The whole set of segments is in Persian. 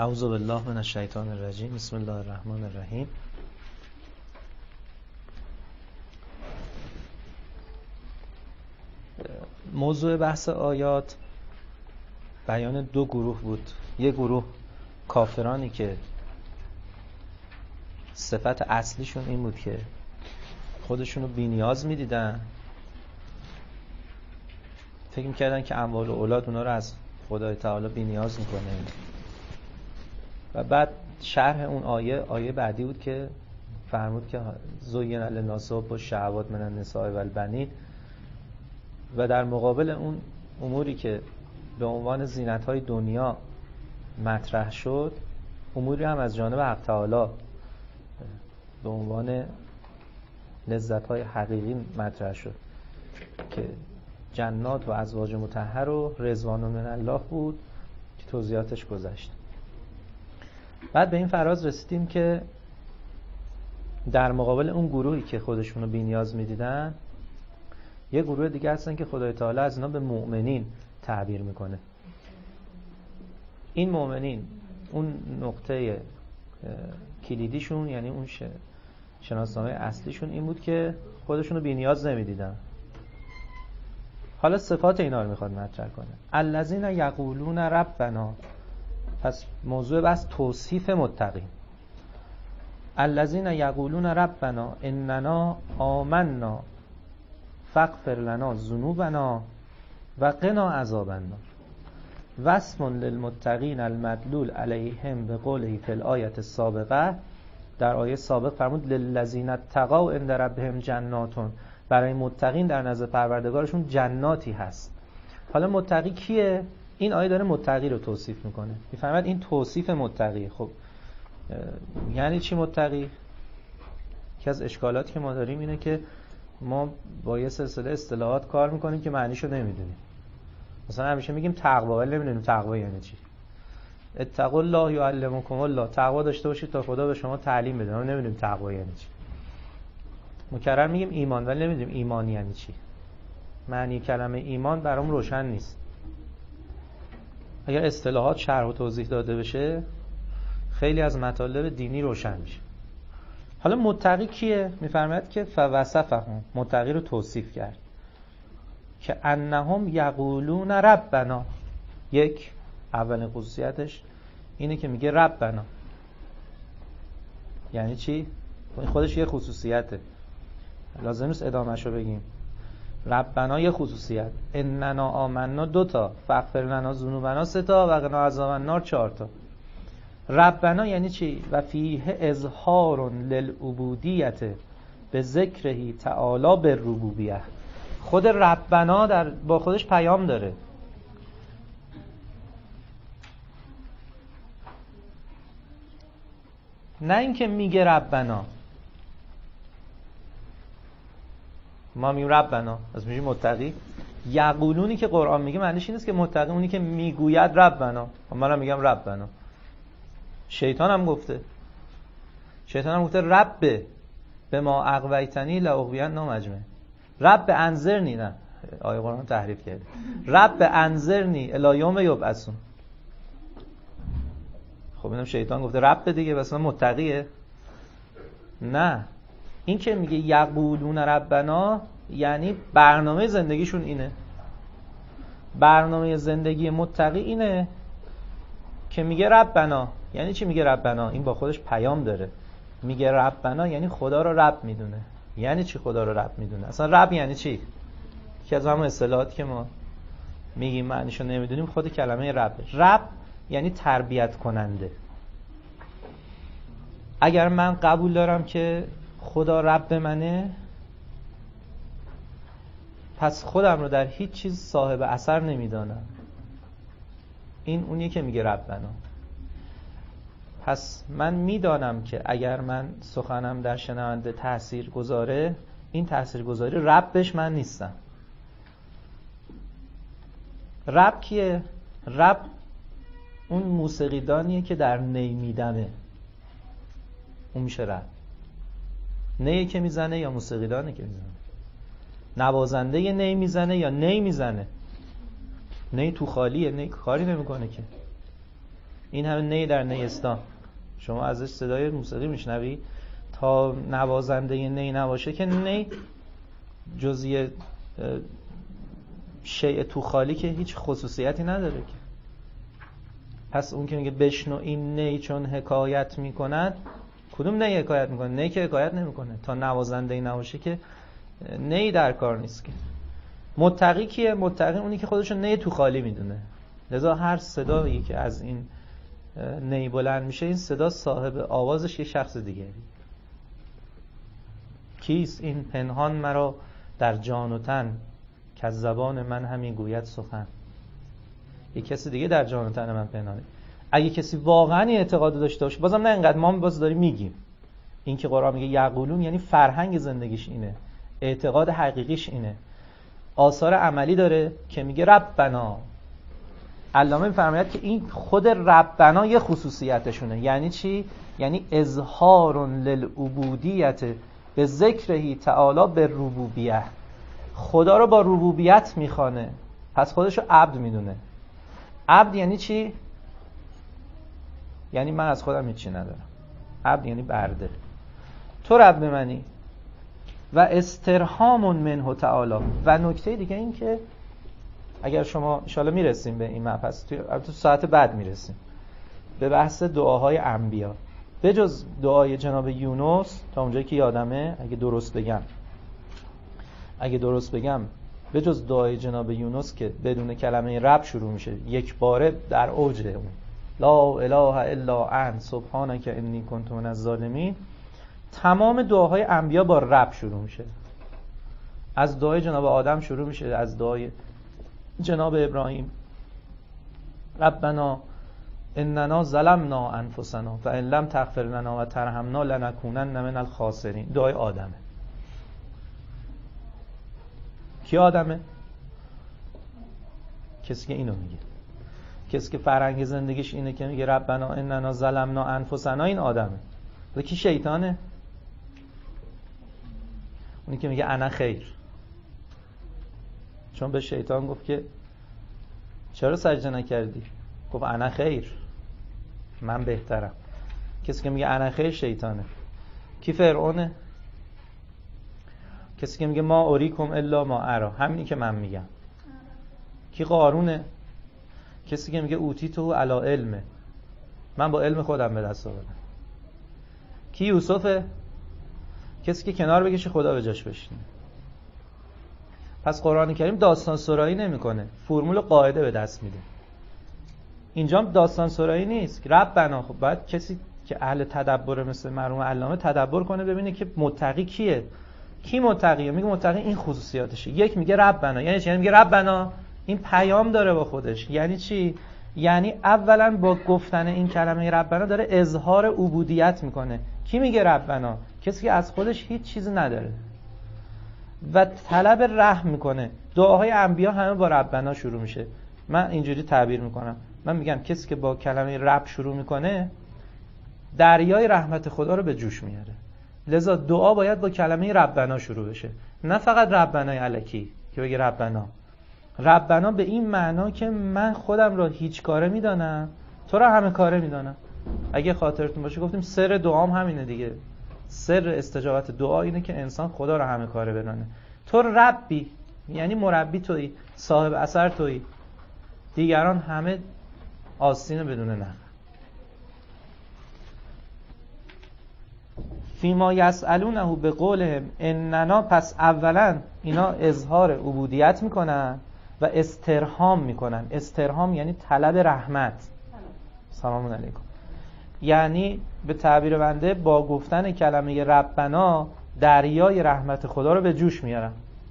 اعوذ بالله من الشیطان الرجیم. بسم الله الرحمن الرحیم. موضوع بحث آیات بیان دو گروه بود. یک گروه کافرانی که صفت اصلیشون این بود که خودشونو بی نیاز میدیدن، فکر میکردن که اموال و اولاد اونا رو از خدای تعالی بی نیاز میکنه. و بعد شرح اون آیه بعدی بود که فرمود که زین للناس حب الشهوات من النساء والبنین، و در مقابل اون اموری که به عنوان زینت‌های دنیا مطرح شد، اموری هم از جانب حق تعالی به عنوان لذت‌های حقیقی مطرح شد که جنات و ازواج مطهر و رضوان من الله بود که توضیحاتش گذشت. بعد به این فراز رسیدیم که در مقابل اون گروهی که خودشونو بی نیاز می‌دیدن، یه گروه دیگه هستن که خدای تعالی از اینا به مؤمنین تعبیر میکنه. این مؤمنین اون نقطه کلیدیشون، یعنی اون شناسنامه اصلیشون این بود که خودشونو بی نیاز نمیدیدن. حالا صفات اینا رو میخواد مطرح کنه. الذین یقولون ربنا. پس موضوع بس توصیف متقین. الذین یقولون ربنا اننا آمنا فاغفر لنا ذنوبنا و قنا عذاب النار. وصف للمتقین المدلول علیهم به قوله فی الآیه السابقه. در آیه سابق فرمود للذین اتقوا عند ربهم جناتون. برای متقین در نزد پروردگارشون جناتی هست. حالا متقی کیه؟ این آیه داره متقی رو توصیف میکنه. میفهمید این توصیف متقی. خب یعنی چی متقی؟ یکی از اشکالاتی که ما داریم اینه که ما با یه سلسله اصطلاحات کار میکنیم که معنیشو نمیدونیم. مثلا همیشه میگیم تقوا، ولی نمیدونیم تقوا یعنی چی. اتقوا الله یعلمکم الله. تقوا داشته باشید تا خدا به شما تعلیم بده. ما نمیدونیم تقوا یعنی چی. مکرر میگیم ایمان، ولی نمیدونیم ایمان یعنی چی. معنی کلمه ایمان برام روشن نیست. اگر اصطلاحات شرح و توضیح داده بشه، خیلی از مطالب دینی روشن میشه. حالا متقی کیه؟ میفرماید که فوصفهم، متقی رو توصیف کرد که انهم یقولون ربنا. یک، اولین خصوصیتش اینه که میگه ربنا. یعنی چی؟ خودش یه خصوصیته، لازم نیست ادامه‌شو بگیم. ربنا یه خصوصیت، اننا آمنا 2 تا، فاغفر لنا ذنوبنا 3 تا و قنا عذاب النار 4 تا. ربنا یعنی چی؟ و فیه اظهار للعبودیت به ذکره تعالی بالربوبیه. خود ربنا با خودش پیام داره. نه اینکه میگه ربنا، ما میگیم ربنا از میگیم متقی. یقولونی که قرآن میگه معنیش این نیست که متقی اونی که میگوید ربنا. منم میگم ربنا. شیطان هم گفته رب به ما اغویتنی لاغوین مجمع. رب انذرنی، نه آیه قرآن تحریف کرده. رب انذرنی الی یوم یبعثون. خب اینم شیطان گفته رب دیگه، بس متقیه؟ نه، این که میگه یقولون ربنا یعنی برنامه زندگیشون اینه. برنامه زندگی متقی اینه که میگه ربنا. یعنی چی میگه ربنا؟ این با خودش پیام داره. میگه ربنا یعنی خدا رو رب میدونه. یعنی چی خدا رو رب میدونه؟ اصلا رب یعنی چی؟ یکی از همون اصطلاحاتی که ما میگیم معنیشو نمیدونیم خود کلمه رب. رب یعنی تربیت کننده. اگر من قبول دارم که خدا رب منه، پس خودم رو در هیچ چیز صاحب اثر نمیدانم. این اونیه که میگه ربنا. پس من میدانم که اگر من سخنم در شنونده تأثیر گذاره، این تأثیر گذاری ربش من نیستم. رب کیه؟ رب اون موسیقیدانیه که در نی میدمه. اون میشه رب. نی که میزنه یا موسیقیدانه که میزنه؟ نوازنده یه نی میزنه یا نی میزنه؟ نی تو خالیه، نی کاری نمیکنه که. این همه نی در نیستان، شما ازش صدای موسیقی میشنوی، تا نوازنده نی نباشه که نی جزئی شیء تو خالی که هیچ خصوصیتی نداره که. پس اون که میگه بشنو این نی چون حکایت میکند، کدوم نی حکایت میکنه؟ نی که حکایت نمیکنه. تا نوازنده نباشه که نی در کار نیست که. متقی کیه؟ متقی اونی که خودشو نی تو خالی میدونه. لذا هر صدایی که از این نی بلند میشه، این صدا صاحب آوازش یه شخص دیگه. کیست این پنهان مرا در جان و تن، که از زبان من همین گوید سخن؟ یه کسی دیگه در جان و تن من پنهانه. اگه کسی واقعا اعتقاد داشته باشه، بازم نه اینقدر ما باز داریم میگیم، این که قرآن میگه یقولون یعنی فرهنگ زندگیش اینه، اعتقاد حقیقیش اینه، آثار عملی داره که میگه ربنا. علامه میفرماید که این خود ربنا یه خصوصیتشونه. یعنی چی؟ یعنی اظهار للعبودیت به ذکرهی تعالی به ربوبیه. خدا رو با ربوبیت میخوانه، پس خودشو عبد میدونه. عبد یعنی چی؟ یعنی من از خودم هیچی ندارم. عبد یعنی برده، تو رب منی. و استرهام منه تعالی. و نکته دیگه این که اگر شما ان شاءالله میرسیم به این مبحث، تو ساعت بعد میرسیم به بحث دعاهای انبیا، به جز دعای جناب یونس تا اونجایی که یادمه، اگه درست بگم به جز دعای جناب یونس که بدون کلمه رب شروع میشه، یک باره در اوج اون لا اله الا انت سبحانک انی کنت من الظالمین، تمام دعاهای انبیا با رب شروع میشه. از دعای جناب آدم شروع میشه، از دعای جناب ابراهیم ربنا اننا ظلمنا انفسنا فان لم تغفر لنا و ترحمنا لنکونن من الخاسرین. دعای آدمه. کی آدمه؟ کسی که اینو میگه، کسی که فرهنگ زندگیش اینه که میگه ربنا اننا ظلمنا انفسنا، این آدمه. ولی کی شیطانه؟ اونی که میگه انا خیر. چون به شیطان گفت که چرا سجده نکردی؟ گفت انا خیر، من بهترم. کسی که میگه انا خیر شیطانه. کی فرعونه؟ کسی که میگه ما اوریکم الا ما ارا، همینی که من میگم. کی قارونه؟ کسی که میگه اوتیتو علی علمه، من با علم خودم به دست آوردم. کی یوسفه؟ کسی که کنار بکشه خدا به جاش بشینه. پس قرآن کریم داستان سرایی نمیکنه، فرمول قاعده به دست میده. اینجا داستان سرایی نیست. ربنا، خب باید کسی که اهل تدبر مثل مرحوم علامه تدبر کنه ببینه که متقی کیه. کی متقیه؟ میگه متقی این خصوصیاتشه. یک میگه ربنا، یعنی چی؟ میگه ربنا این پیام داره با خودش. یعنی چی؟ یعنی اولا با گفتن این کلمه ربنا داره اظهار عبودیت میکنه. کی میگه ربنا؟ کسی که از خودش هیچ چیزی نداره و طلب رحم میکنه. دعاهای انبیا همه با ربنا شروع میشه. من اینجوری تعبیر میکنم، من میگم کسی که با کلمه رب شروع میکنه دریای رحمت خدا رو به جوش میاره. لذا دعا باید با کلمه ربنا شروع بشه، نه فقط ربنای الکی که بگه ربنا. ربنا به این معنا که من خودم رو هیچ کاره میدانم، تو رو همه کاره میدانم. اگه خاطرتون باشه گفتیم سر دعام همینه دیگه. سر استجابت دعا اینه که انسان خدا رو همه کاره بدانه. تو ربی یعنی مربی تویی، صاحب اثر تویی، دیگران همه آستین بدون نفع. فیما یسألونه به قولهم اننا، پس اولا اینا اظهار عبودیت میکنن و استرهام میکنن. استرهام یعنی طلب رحمت. سلام علیکم. یعنی به تعبیر بنده با گفتن کلمه ربنا دریای رحمت خدا رو به جوش میارن.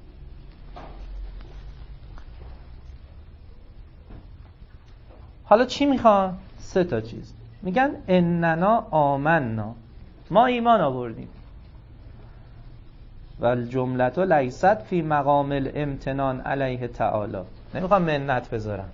حالا چی میخوان؟ 3 تا چیز. میگن اننا آمنا، ما ایمان آوردیم. و الجملة لیست فی مقام الامتنان علیه تعالی. نمیخوام منت بذارم،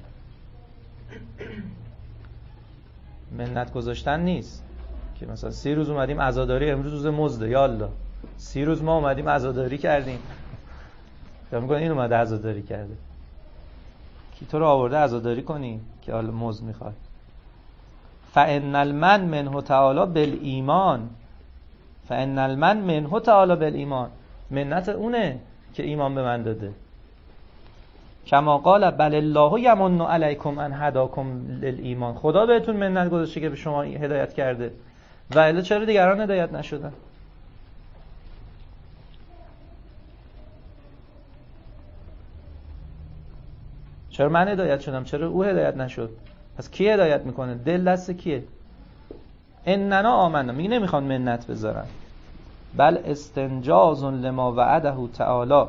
منت گذاشتن نیست که مثلا 30 روز اومدیم عزاداری، امروز روز مزده، یالا 30 روز ما اومدیم عزاداری کردیم. یا میگن این اومده عزاداری کرده، کی تو رو آورده عزاداری کنی که حالا مزد میخواد؟ فان المن منه تعالی بالایمان، فان المن منه تعالی بالایمان، منت اونه که ایمان به من داده. کما قال بل الله یمن علیکم ان هداکم للایمان، خدا بهتون منت گذاشته که به شما هدایت کرده، و الا چرا دیگران هدایت نشدن؟ چرا من هدایت شدم چرا او هدایت نشد؟ پس کی هدایت میکنه؟ دل دست کیه؟ اننا آمنا، میگه نمیخوان منت بذارن. بل استنجاز لما وعده تعالی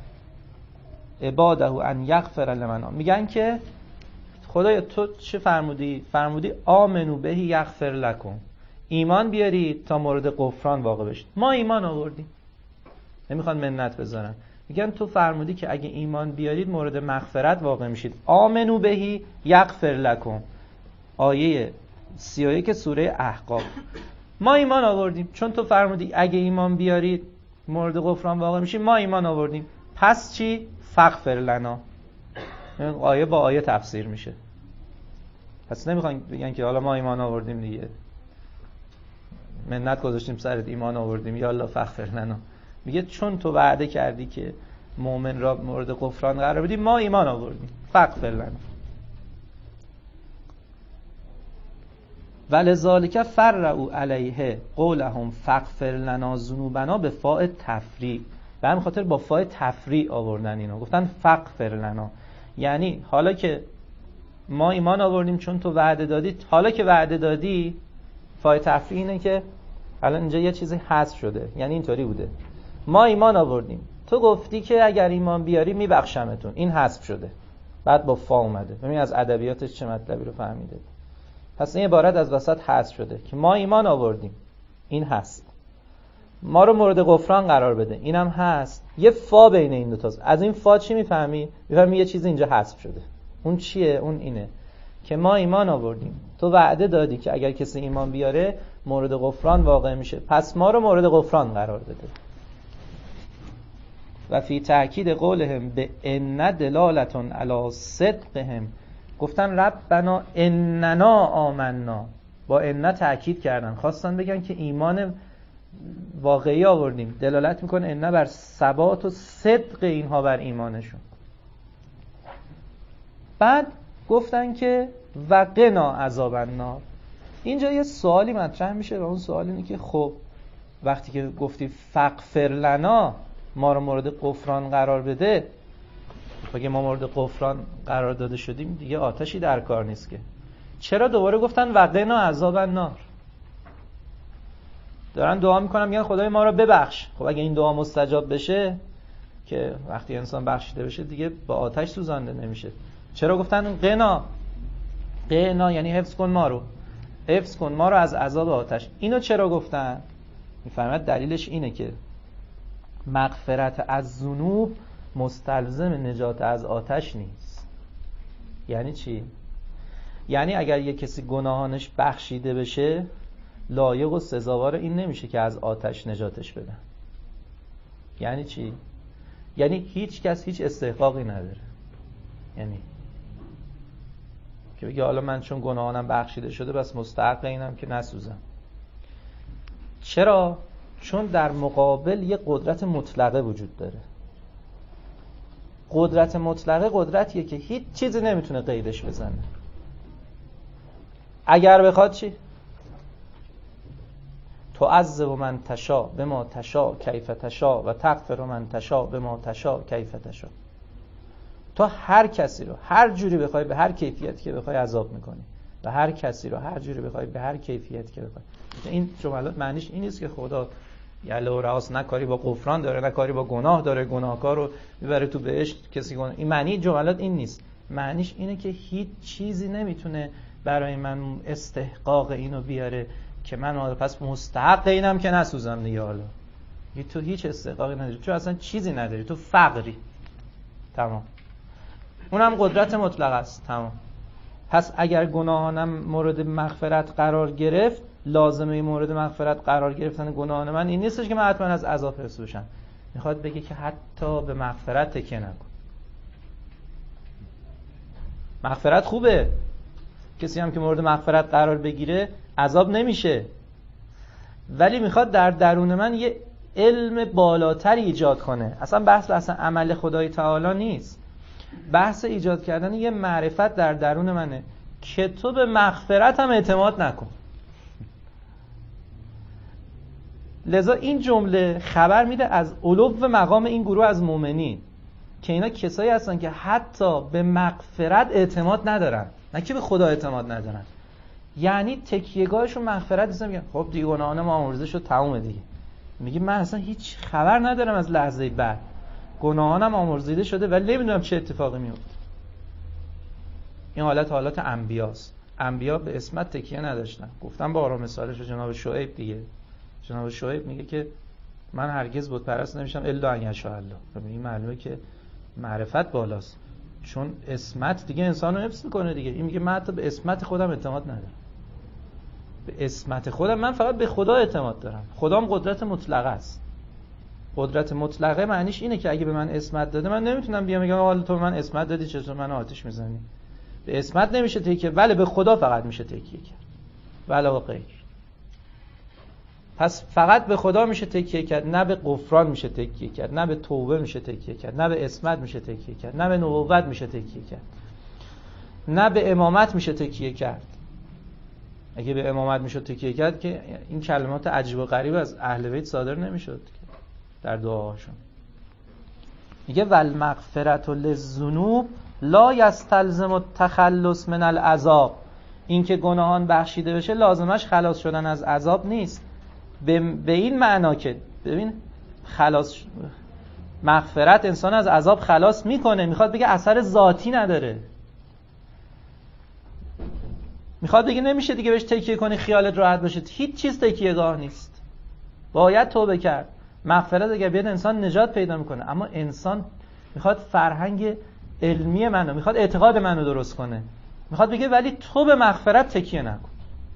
عباده ان یغفر لمن، میگن که خدایا تو چه فرمودی؟ فرمودی آمنو بهی یغفر لکم، ایمان بیارید تا مورد غفران واقع بشید. ما ایمان آوردیم، نمیخوان منت بذارن. میگن تو فرمودی که اگه ایمان بیارید مورد مغفرت واقع میشید. آمنو بهی یغفر لکم، آیه 31 سوره احقاف. ما ایمان آوردیم چون تو فرمودی اگه ایمان بیارید مورد غفران واقع میشید، ما ایمان آوردیم. پس چی؟ فغفر لنا. آیه با آیه تفسیر میشه. پس نمیخوان بگن که حالا ما ایمان آوردیم دیگه، منت گذاشتیم سرت ایمان آوردیم یا الله فغفر لنا. میگه چون تو وعده کردی که مؤمن را مورد غفران قرار بدی، ما ایمان آوردیم، فغفر لنا. ولذالک فرعوا علیه قولهم فغفر لنا ذنوبنا به فاء تفریع، به همین خاطر با فاء تفریع آوردن اینو، گفتن فغفر لنا، یعنی حالا که ما ایمان آوردیم چون تو وعده دادی، حالا که وعده دادی، فاء تفریع اینه که الان اینجا یه چیزی حذف شده، یعنی اینطوری بوده ما ایمان آوردیم تو گفتی که اگر ایمان بیاری میبخشمتون، این حذف شده، بعد با فا اومده. ببین از ادبیاتش چه مطلبی رو فهمیده. پس این عبارت از وسط حذف شده که ما ایمان آوردیم، این هست، ما رو مورد غفران قرار بده، اینم هست، یه فا بین این دو تاست. از این فا چی میفهمی؟ میفهمی یه چیز اینجا حذف شده. اون چیه؟ اون اینه که ما ایمان آوردیم، تو وعده دادی که اگر کسی ایمان بیاره مورد غفران واقع میشه، پس ما رو مورد غفران قرار بده. و فی تأکید قولهم به ان دلالتون علی صدقهم، گفتن ربنا اننا آمنا، با ان تأکید کردن، خواستن بگن که ایمان واقعی آوردیم، دلالت میکنه ان بر ثبات و صدق اینها بر ایمانشون. بعد گفتن که و قنا عذاب النار. اینجا یه سوالی مطرح میشه و اون سوال اینه که خب وقتی که گفتی فغفر لنا، ما رو مورد غفران قرار بده، اگه ما مورد غفران قرار داده شدیم دیگه آتشی در کار نیست که، چرا دوباره گفتن و قنا عذاب النار؟ دارن دعا میکنن میگن خدای ما رو ببخش. خب اگه این دعا مستجاب بشه که وقتی انسان بخشیده بشه دیگه با آتش سوزانده نمیشه، چرا گفتن قنا؟ قنا یعنی حفظ کن ما رو، حفظ کن ما رو از عذاب آتش. اینو چرا گفتن؟ میفرماید دلیلش اینه که مغفرت از ذنوب مستلزم نجات از آتش نیست. یعنی چی؟ یعنی اگر یک کسی گناهانش بخشیده بشه لایق و سزاوار این نمیشه که از آتش نجاتش بدن. یعنی چی؟ یعنی هیچ کس هیچ استحقاقی نداره، یعنی که بگه حالا من چون گناهانم بخشیده شده بس مستحق اینم که نسوزم. چرا؟ چون در مقابل یه قدرت مطلقه وجود داره. قدرت مطلقه قدرتیه که هیچ چیزی نمیتونه قیدش بزنه. اگر بخواد چی؟ تعذب من تشا بما تشا کیف تشا و تغفر من تشا بما تشا کیف تشا. تو هر کسی رو هر جوری بخوای به هر کیفیت که بخوای عذاب میکنی و هر کسی رو هر جوری بخوای به هر کیفیت که بخوای. این جملات معنیش این نیست که خدا یله و رأس نه کاری با غفران داره نه کاری با گناه داره، گناهکار رو میبره تو بهشت، کسی گناه. این معنی جملات این نیست. معنیش اینه که هیچ چیزی نمیتونه برای من استحقاق اینو بیاره که من پس مستحق اینم که نسوزم دیگه. حالا تو هیچ استحقاقی نداری، تو اصلا چیزی نداری، تو فقری. تمام. اونم قدرت مطلق است. تمام. پس اگر گناهانم مورد مغفرت قرار گرفت، لازمه مورد مغفرت قرار گرفتن گناهان من این نیستش که من حتما از عذاب حفظ بشم. میخواد بگه که حتی به مغفرت تکیه نکن. مغفرت خوبه، کسی هم که مورد مغفرت قرار بگیره عذاب نمیشه، ولی میخواد در درون من یه علم بالاتری ایجاد کنه. اصلا بحث اصلا عمل خدای تعالی نیست، بحث ایجاد کردن یه معرفت در درون منه که تو به مغفرت هم اعتماد نکن. لذا این جمله خبر میده از علو مقام این گروه از مؤمنین که اینا کسایی هستن که حتی به مغفرت اعتماد ندارن، نه که به خدا اعتماد ندارن. یعنی تکیهگاهشون مغفرت نیست. میگن خب دیگه گناهان ما آمرزیده شد، تمومه دیگه. میگه من اصلا هیچ خبر ندارم از لحظه بعد، گناهانم آمرزیده شده ولی نمیدونم چه اتفاقی میفته. این حالت انبیاست. انبیا به اسمت تکیه نداشتن. گفتم با آرام مثالش جناب شعیب دیگه. جناب شعیب میگه که من هرگز بت پرست نمیشم الا ان یشاء الله. این معلومه که معرفت بالاست، چون اسمت دیگه انسانو حفظ میکنه دیگه. این میگه من حتی به اسمت خودم اعتماد ندارم، به اسمت خودم، من فقط به خدا اعتماد دارم. خدام قدرت مطلقه است. قدرت مطلقه معنیش اینه که اگه به من اسمت داده من نمیتونم بیام بگم حالا تو به من اسمت دادی چطور منو آتش میزنی. به اسمت نمیشه تکیه، ولی به خدا فقط میشه تکیه کرد، ولا غیر. پس فقط به خدا میشه تکیه کرد، نه به غفران میشه تکیه کرد، نه به توبه میشه تکیه کرد، نه به اسمت میشه تکیه کرد، نه به نبوت میشه تکیه کرد، نه به امامت میشه تکیه کرد. اگه به امامت میشه تکیه کرد که این کلمات عجیب و غریب از اهل بیت صادر نمیشد در دعاهاشون. میگه والمغفرة للذنوب لا یستلزم التخلص من العذاب. این که گناهان بخشیده بشه لازمش خلاص شدن از عذاب نیست. به این معنا که ببین مغفرت انسان از عذاب خلاص میکنه، میخواد بگه اثر ذاتی نداره. میخواد بگه نمیشه دیگه بهش تکیه کنی خیالت راحت باشه، هیچ چیز تکیهگاه نیست، باید توبه کرد. مغفرت اگه بیاد انسان نجات پیدا میکنه، اما انسان میخواد فرهنگ علمی منو، میخواد اعتقاد منو درست کنه، میخواد بگه ولی تو به مغفرت تکیه نکن.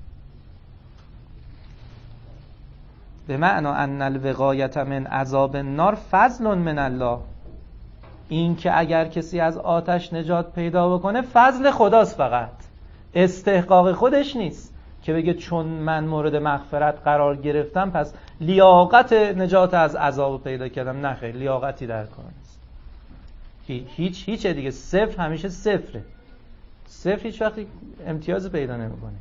به معنی ان الوقایت من عذاب النار فضل من الله. این که اگر کسی از آتش نجات پیدا بکنه فضل خداست، فقط استحقاق خودش نیست که بگه چون من مورد مغفرت قرار گرفتم پس لیاقت نجات از عذاب پیدا کردم. نه خیر، لیاقتی در کار نیست. هیچ دیگه صفر همیشه صفره. صفر هیچ وقتی امتیاز پیدا نمیکنه.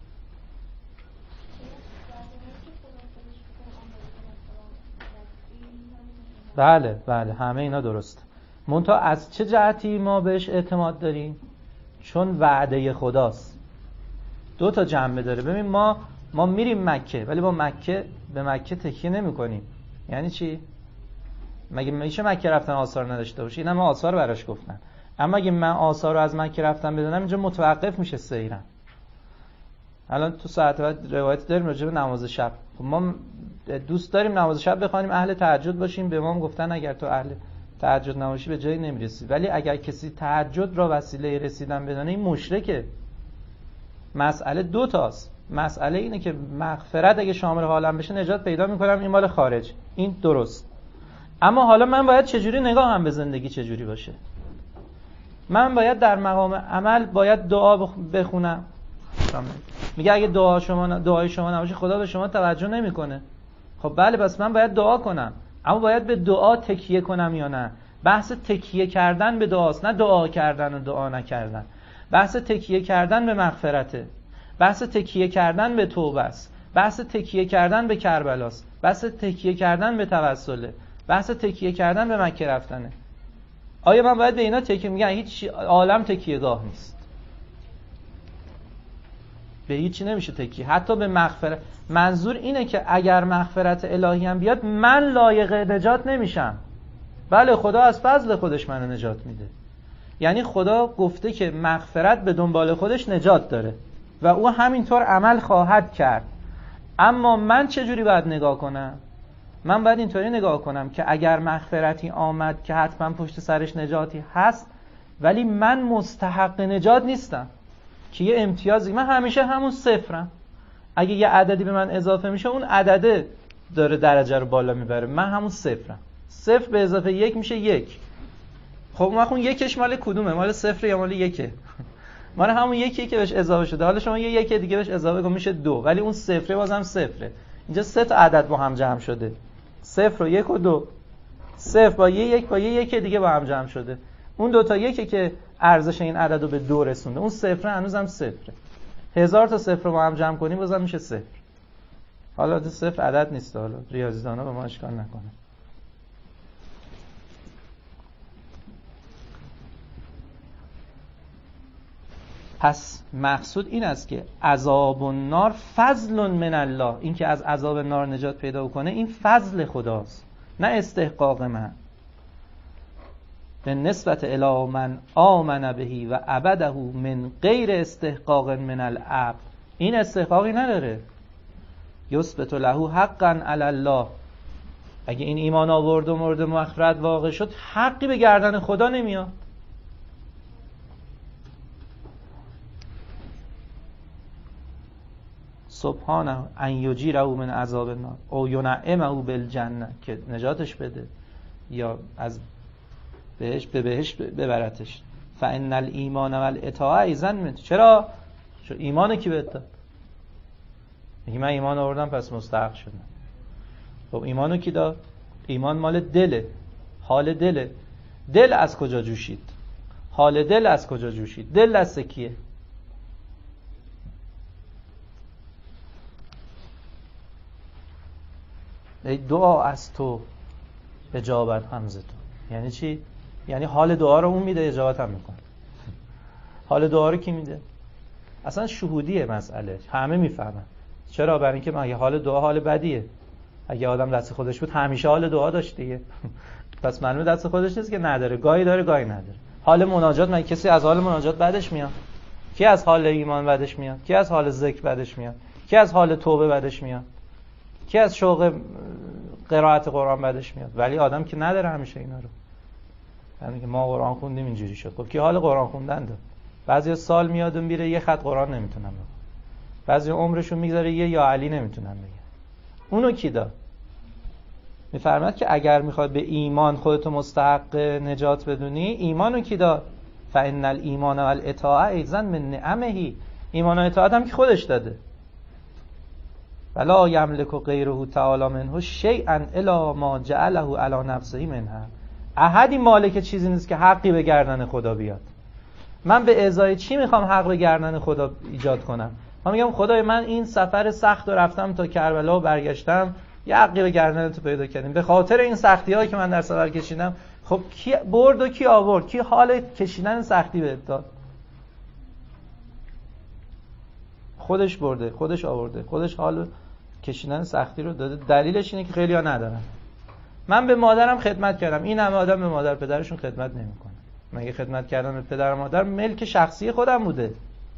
بله همه اینا درست. منتها از چه جهتی ما بهش اعتماد داریم؟ چون وعده خداست. دو تا جنبه داره. ببین ما میریم مکه ولی به مکه تکیه نمی کنیم. یعنی چی؟ مگه میشه مکه رفتن آثار نداشته باشه؟ اینا ما آثار براش گفتن. اما اگه من آثار رو از مکه رفتن بدونم اینجا متوقف میشه سیرم. الان تو ساعت بعد روایت داریم راجع به نماز شب. خب ما دوست داریم نماز شب بخوانیم، اهل تهجد باشیم. به ما گفتن اگر تو اهل تهجد نباشی به جایی نمیرسی. ولی اگر کسی تهجد را وسیله رسیدن بدونه این مشرکه. مسئله دو تاست. مسئله اینه که مغفرت اگه شامل حالم بشه نجات پیدا میکنم، این مال خارج، این درست. اما حالا من باید چجوری نگاهم به زندگی چجوری باشه؟ من باید در مقام عمل باید دعا بخونم. میگه اگه دعای شما نباشه خدا به شما توجه نمیکنه. خب بله، پس من باید دعا کنم، اما باید به دعا تکیه کنم یا نه؟ بحث تکیه کردن به دعاست، نه دعا کردن و دعا نکردن. بحث تکیه کردن به مغفرته، بحث تکیه کردن به توبه است، بحث تکیه کردن به کربلاست، بحث تکیه کردن به توسله، بحث تکیه کردن به مکه رفتنه. آیا من باید به اینا تکیه؟ میگن هیچ عالم تکیهگاه نیست، به هیچی نمیشه تکیه، حتی به مغفرت. منظور اینه که اگر مغفرت الهی هم بیاد من لایق نجات نمیشم. بله، خدا از فضل خودش منو نجات میده. یعنی خدا گفته که مغفرت به دنبال خودش نجات داره و او همینطور عمل خواهد کرد. اما من چجوری باید نگاه کنم؟ من باید اینطوری نگاه کنم که اگر مغفرتی آمد که حتما پشت سرش نجاتی هست، ولی من مستحق نجات نیستم که یه امتیازی، من همیشه همون صفرم. اگه یه عددی به من اضافه میشه اون عدده داره درجه رو بالا میبره، من همون صفرم. صفر به اضافه یک میشه یک. خب اون یکش مال کدومه؟ مال صفر یا مال یکه؟ ما همون یکی که بهش اضافه شده، حالا شما یه یک دیگه بهش اضافه کن میشه 2، ولی اون صفره بازم صفره. اینجا 3 تا عدد با هم جمع شده، 0 و 1 و 2، 0 با یه یک دیگه با هم جمع شده. اون 2 تا یکی که ارزش این عدد رو به 2 رسونده، اون صفره هنوزم صفره. 1000 تا صفر رو با هم جمع کنیم بازم میشه 0. حالا تو 0 عدد نیست، حالا ریاضی‌دانا به ما اشکال نکنه. پس مقصود این است که عذاب النار فضل من الله، این که از عذاب نار نجات پیدا کنه این فضل خداست، نه استحقاق من. به نسبت الی من آمن بهی و عبده من غیر استحقاق من العبد، این استحقاقی نداره. یثبت له حقا علی الله، اگه این ایمان آورد و مورد مغفرت واقع شد حقی به گردن خدا نمیاد. سبحانه ان یجیره من عذاب النار او ینعمه بالجنه، که نجاتش بده یا از بهش ببرتش. فان الایمان والاطاعه ایذن من، چرا ایمان کی بهت داد؟ میگه من ایمان آوردم پس مستحق شدم. خب ایمانو کی داد؟ ایمان مال دله، حال دله. دل از کجا جوشید؟ حال دل از کجا جوشید؟ دل دست کیه؟ ای دعا از تو اجابت هم ز تو. یعنی چی؟ یعنی حال دعا رو اون میده، اجابت هم میکنه. حال دعا رو کی میده؟ اصلا شهودیه مسئله، همه میفهمن. چرا؟ برای اینکه مگه حال دعا حال بدیه؟ اگه آدم دست خودش بود همیشه حال دعا داشت دیگه. پس معلومه دست خودش نیست که نداره، گاهی داره گاهی نداره. حال مناجات، مگه کسی از حال مناجات بعدش میاد؟ کی از حال ایمان بعدش میاد؟ کی از حال ذکر بعدش میاد؟ کی از حال توبه بعدش میاد؟ کی از شوق قرائت قرآن بعدش میاد؟ ولی آدم که نداره همیشه اینا رو. یعنی که ما قرآن خوندیم اینجوری شد. خب کی حال قرآن خوندن داره؟ بعضی سال میاد و میره یه خط قرآن نمیتونن بگن. بعضی عمرشون میگذره یه یا علی نمیتونن بگن. اونو کی داد؟ میفرماد که اگر میخواد به ایمان خودتو مستحق نجات بدونی، ایمانو کی داد؟ فان الایمان والاطاعه ایذن من نعمه، ایمان و اطاعت هم که خودش داده. ولا یملک غیره تعالی منه شیئا الا ما جعله علی نفسه منها، احدی مالک چیزی نیست که حقی به گردن خدا بیاد. من به ازای چی میخوام حق به گردن خدا ایجاد کنم؟ من میگم خدای من این سفر سخت رو رفتم تا کربلا و برگشتم، یه حقی به گردن تو پیدا کردیم به خاطر این سختی هایی که من در سفر کشیدم. خب کی برد و کی آورد؟ کی حال کشیدن سختی بهت داد؟ خودش برده، خودش آورده، خودش حال کشیدن سختی رو داده. دلیلش اینه که خیلی‌ها ندارن. من به مادرم خدمت کردم، این همه آدم به مادر پدرشون خدمت نمی‌کنه. مگه خدمت کردن به پدر و مادر ملک شخصی خودم بوده؟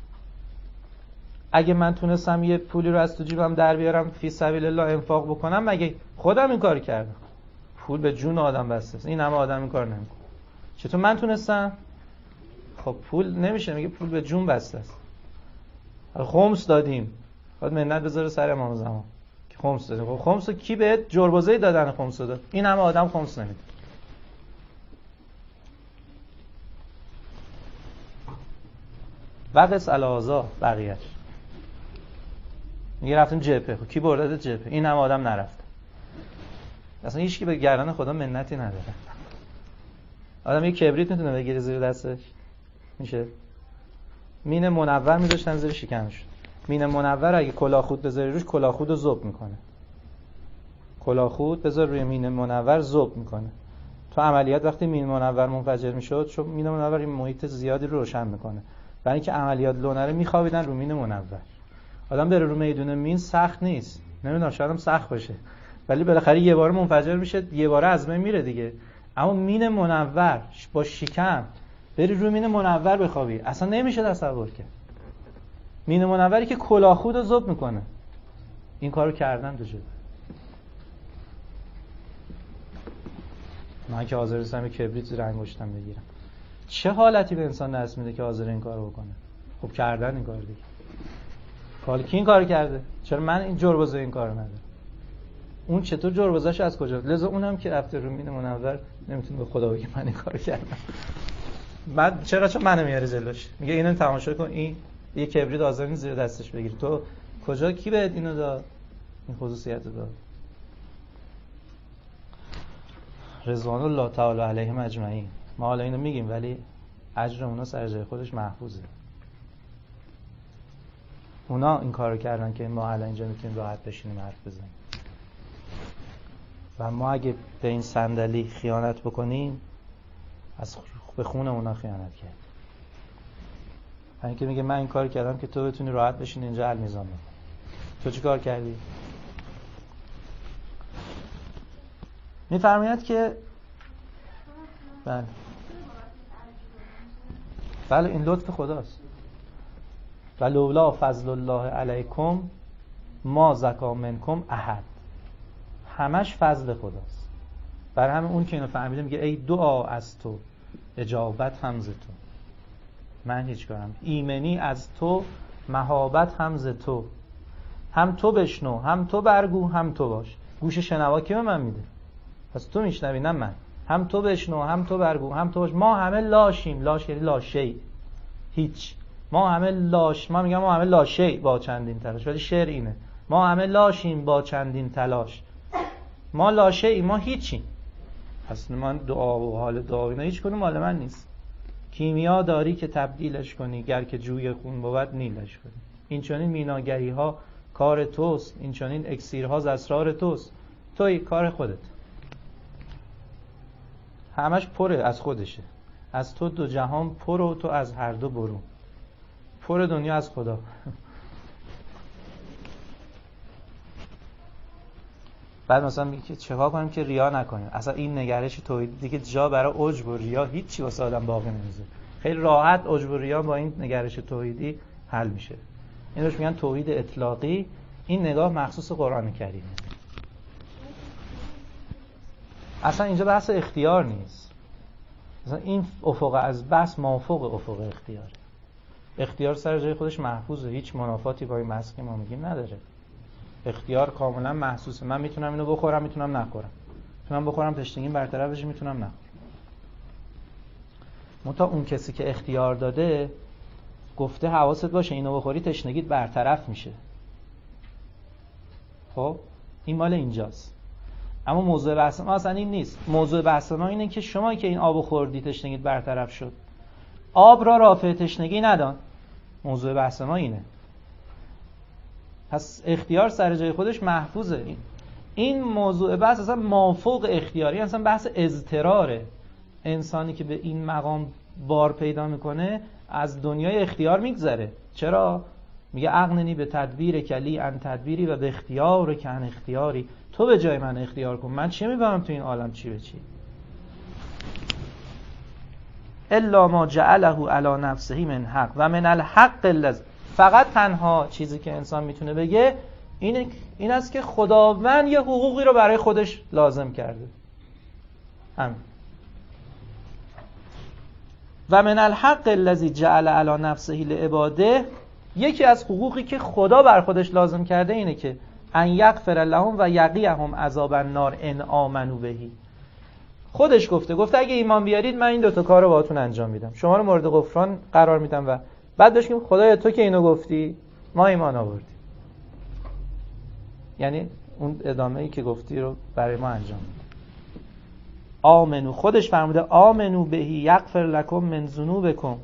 اگه من تونستم یه پولی رو از تو جیبم در بیارم فی سبیل الله انفاق بکنم، مگه خودم این کار کردم؟ پول به جون آدم بسته است. این همه آدم این کار نمی‌کنه. چطور من تونستم؟ خب پول نمیشه، میگه پول به جون بسته است. خمس دادیم، باید منت بذاره سر امام زمان که خمس دادیم. خب خمس رو کی بهت جربوزه دادن خمس داد؟ این همه آدم خمس نمیده. وقس الازا بقیه‌اش میگه رفتیم جبهه. خب کی برده جبهه؟ این همه آدم نرفت. اصلا هیچ کی به گردن خدا منتی نداره. آدم یه کبریت میتونه بگیره زیر دستش؟ میشه؟ مین منور میذاشتن زیر شکمش. مین منور اگه کلاهخود بذاری روش، کلاهخود رو ذوب میکنه. کلاهخود بذار روی مین منور ذوب میکنه. تو عملیات وقتی مین منور منفجر میشد، چون مین منور این محیط زیادی رو روشن میکنه، برای اینکه عملیات لونره میخوابیدن رو مین منور. آدم بره رو میدون مین سخت نیست، نمیدونم شاید هم سخت باشه، ولی بالاخره یه بار منفجر میشه، یه بار از بین میره دیگه. اما مین منور با شکم بری روی مین منور بخوابی، اصلا نمیشه تصور کرد. مین منوری که کلاهخود رو ذوب میکنه. این کارو کردن تو جبهه. من که حاضر نیستم کبریت زیر انگشتم بگیرم. چه حالتی به انسان دست میده که حاضر این کارو بکنه؟ خب کردن این کارو دیگه. حالا کی این کارو کرده؟ چرا من این جربوزه این کارو ندارم؟ اون چطور جربوزه‌اش از کجا؟ لذا اونم که رفته رو مین منور نمیتونه به خدا بگه من این کارو کردم. بعد چون منو میاره جلوش، میگه اینو تماشا کن، این یه کبریت آزادی زیر دستش بگیری. تو کجا کی بهت اینو داد، این خصوصیت داد؟ رضوان الله تعالی علیهم اجمعین. ما حالا اینو میگیم ولی اجر اونا سر جای خودش محفوظه. اونا این کارو کردن که ما الان اینجا میتونیم راحت بشینیم حرف بزنیم. و ما اگه به این صندلی خیانت بکنیم به خون اونا خیانت کرد. همین که میگه من این کار کردم که تو بتونی راحت بشین اینجا المیزان بکن. تو چی کار کردی؟ میفرماید که بله این لطف خداست. و لولا فضل الله علیکم ما زکا منکم احد. همش فضل خداست. برای همه اون که اینو فهمیده میگه ای دعا از تو، اجابت هم ز تو. من هیچ کارم، ایمنی از تو، مهابت هم ز تو. هم تو بشنو، هم تو برگو، هم تو باش. گوش شنوا کی به من میده؟ پس تو میشنوی نه من. هم تو بشنو، هم تو برگو، هم تو باش. ما همه لاشیم. لاش یعنی لاشی، هیچ. ما همه لاش، ما میگم ما همه لاشی با چندین تلاش، ولی شعر اینه ما همه لاشیم با چندین تلاش. ما لاشی، ما هیچیم. اصلا من دعا و حال دعا اینا هیچ کنون مال من نیست. کیمیا داری که تبدیلش کنی، گر که جوی خون بود نیلش کنی. این چنین میناگری ها کار توست، این چنین اکسیرها ز اسرار توست. توی کار خودت، همش پره از خودشه. از تو دو جهان پر و تو از هر دو برو. پر دنیا از خدا. بعد مثلا میگه که چه‌ها کنیم که ریا نکنیم. اصلا این نگرش توحید دیگه جا برای عجب و ریا هیچی واسه آدم باقی نمیذاره. خیلی راحت عجب و ریا با این نگرش توحیدی حل میشه. این روش میگن توحید اطلاقی. این نگاه مخصوص قرآن کریمه. اصلا اینجا بحث اختیار نیست. مثلا این افق از بس مافوق افق اختیاره. اختیار سر جای خودش محفوظه، هیچ منافاتی با این بحث که ما میگیم نداره. اختیار کاملا محسوسه. من میتونم اینو بخورم، میتونم نخورم. میتونم بخورم تشنگیم برطرف بشه، میتونم نخورم. منتها اون کسی که اختیار داده گفته حواست باشه اینو بخوری تشنگیت برطرف میشه. خب این مال اینجاست. اما موضوع بحث ما اصلا این نیست. موضوع بحث ما اینه که شما که این آبو خوردی تشنگیت برطرف شد، آب را رافع تشنگی ندان. موضوع بحث ما اینه. پس اختیار سر جای خودش محفوظه. این موضوع بحث اصلا مافوق اختیاری، اصلا بحث اضطراره. انسانی که به این مقام بار پیدا میکنه از دنیای اختیار میگذره. چرا؟ میگه اغننی به تدبیر کلی ان تدبیری و به اختیار کن اختیاری. تو به جای من اختیار کن، من چه میفهمم تو این عالم چی به چی. الا ما جعله علی نفسه من حق و من الحق الذی. فقط تنها چیزی که انسان میتونه بگه این است که خداوند یه حقوقی رو برای خودش لازم کرده. همین. و من الحق الذی جعل علی نفسه لعباده. یکی از حقوقی که خدا بر خودش لازم کرده اینه که ان یغفر لهم و یقیهم عذاب النار ان آمنوا بهی. خودش گفته اگه ایمان بیارید من این دوتا کار رو باهاتون انجام میدم، شما رو مورد غفران قرار میدم. و بعد بهش میگم خدایا تو که اینو گفتی ما ایمان آوردیم. یعنی اون ادامه‌ای که گفتی رو برای ما انجام میدم. آمنو، خودش فرموده آمنو بهی یغفر لکم من ذنوبکم.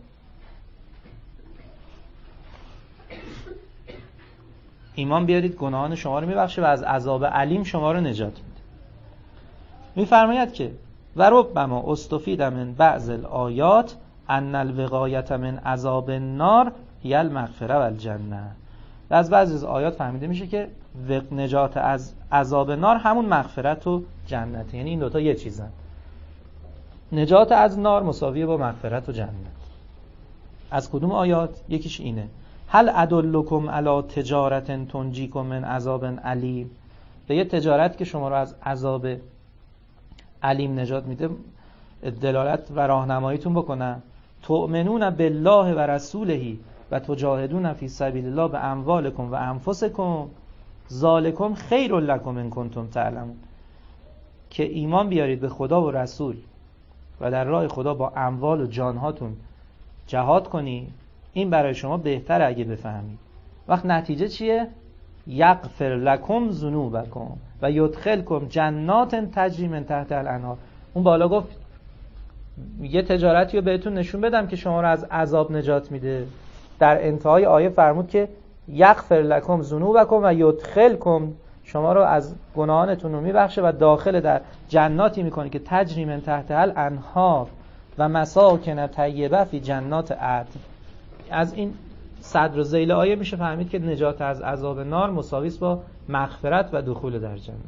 ایمان بیارید گناهان شما رو میبخشه و از عذاب علیم شما رو نجات میده. میفرماید که و ربما استفید من بعض الآیات ان الوقایة من عذاب النار هی المغفرة و الجنه. از بعضی از آیات فهمیده میشه که نجات از عذاب نار همون مغفرت و جنت. یعنی این دوتا یه چیزن. نجات از نار مساویه با مغفرت و جنت. از کدوم آیات؟ یکیش اینه هل ادلکم علی تجارت تنجیکم من عذاب علیم. به یه تجارت که شما رو از عذاب علیم نجات میده دلالت و راهنماییتون بکنم. تؤمنون بالله و رسوله و تجاهدون فی سبیل الله باموالکم و انفسکم ذالکم خیر لکم ان کنتم تعلمون. که ایمان بیارید به خدا و رسول و در راه خدا با اموال و جانهاتون جهاد کنی، این برای شما بهتره اگه بفهمید. وقت نتیجه چیه؟ یغفر لکم ذنوبکم و یدخلکم جنات تجری من تحتها الانهار. اون بالا گفت یه تجارتی رو بهتون نشون بدم که شما رو از عذاب نجات میده. در انتهای آیه فرمود که یغفر لکم ذنوبکم و یدخلکم، شما رو از گناهانتون رو میبخشه و داخل در جناتی میکنه که تجری من تحتها الانهار و مساکن طیبه فی جنات عدن. از این صدر و ذیل آیه میشه فهمید که نجات از عذاب نار مساوی است با مغفرت و دخول در جنت.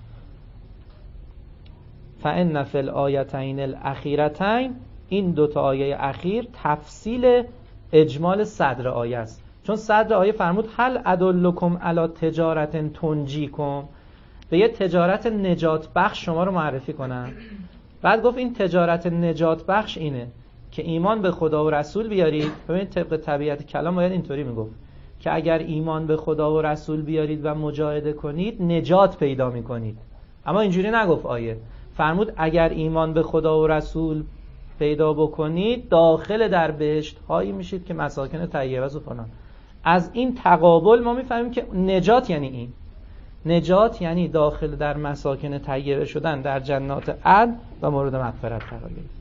فإن فی الآیتین الاخیرتین، این دوتا آیه اخیر تفصیل اجمال صدر آیه است. چون صدر آیه فرمود هل ادلکم علی تجارت تنجیکم، به یه تجارت نجات بخش شما رو معرفی کنم. بعد گفت این تجارت نجات بخش اینه که ایمان به خدا و رسول بیارید. ببینید طبق طبیعت کلام باید اینطوری میگفت که اگر ایمان به خدا و رسول بیارید و مجاهده کنید نجات پیدا میکنید. اما اینجوری نگفت آیه، فرمود اگر ایمان به خدا و رسول پیدا بکنید داخل در بهشت هایی میشید که مساکن طیبه و فلان. از این تقابل ما میفهمیم که نجات یعنی این، نجات یعنی داخل در مساکن طیبه شدن در جنات عدن و مورد مغفرت قرار گرفتن.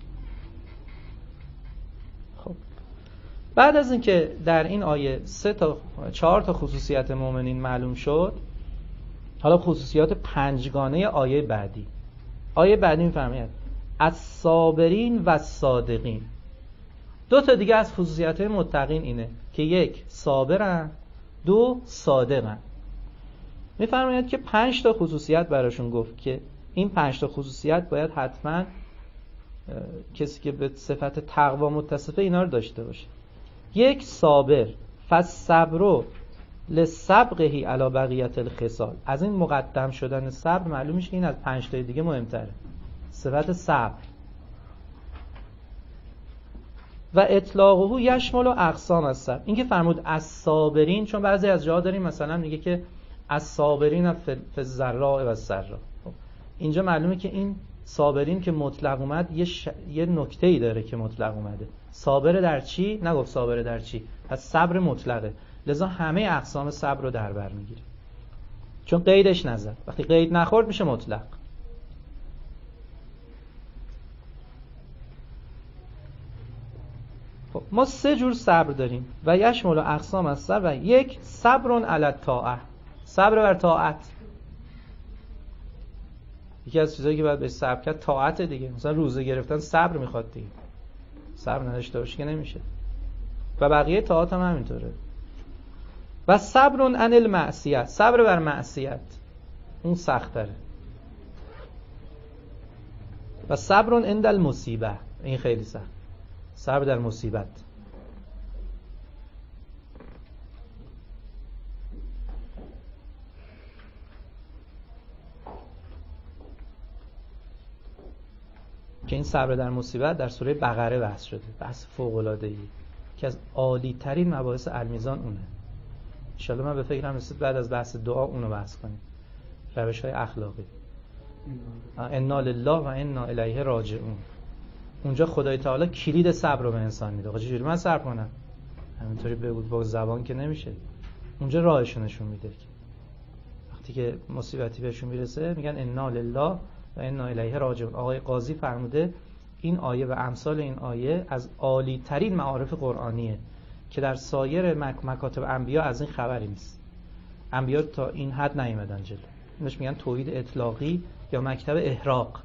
خب بعد از اینکه در این آیه 4 تا خصوصیت مؤمنین معلوم شد، حالا خصوصیات 5گانه آیه بعدی. آیه بعدی میفرماید الصابرین و الصادقین. 2 تا دیگه از خصوصیات متقین اینه که 1 صابرن، 2 صادقن. میفرماید که 5 تا خصوصیت براشون گفت که این 5 تا خصوصیت باید حتما کسی که به صفت تقوا متصفه اینا رو داشته باشه. 1 صابر، فالصبر لسبقه علی بقیت الخصال. از این مقدم شدن صبر معلوم میشه این از 5 تا دیگه مهمتره، صفت صبر. و اطلاقه یشمل و اقسام الصبر. این که فرمود از صابرین، چون بعضی از جاها داریم مثلا میگه که از صابرین فی الضراء و السراء. اینجا معلومه که این صابرین که مطلق اومد یه نکته‌ای داره که مطلق اومده. صابر در چی؟ نگفت صابر در چی. پس صبر مطلقه، لذا همه اقسام صبر رو در بر میگیره، چون قیدش نزد. وقتی قید نخورد میشه مطلق. خب ما 3 جور صبر داریم و یشمل اقسام الصبر. و 1 صبر علی الطاعه، صبر بر طاعت. یکی از چیزایی که باید بهش صبر کرد طاعت دیگه. مثلا روزه گرفتن صبر میخواد دیگه، صبر نداشته باشه که نمیشه. و بقیه طاعات هم همینطوره. و صبر عن المعصیه، صبر بر معصیت، اون سخت تره. و صبر عند المصیبه، این خیلی سخت، صبر در مصیبت. که این صبر در مصیبت در سوره بقره بحث شده، بحث فوق‌العاده‌ای که از عالی ترین مباحث المیزان اونه. ان شاءالله من به فکرم رسید بعد از بحث دعا اونو بحث کنیم، روش‌های اخلاقی. انا لله و انا الیه راجعون. اونجا خدای تعالی کلید صبر رو به انسان میده. آقا چجوری من صبر کنم؟ همینطوری بگو با زبان که نمیشه. اونجا راهشو نشون میده که وقتی که مصیبتی بهشون میرسه میگن انا لله و انا الیه راجعون. آقای قاضی فرموده این آیه و امثال این آیه از عالی ترین معارف قرآنیه که در سایر مکاتب انبیا از این خبری نیست. انبیا تا این حد نیومدن جلو. اینش میگن توحید اطلاقی یا مکتب احراق.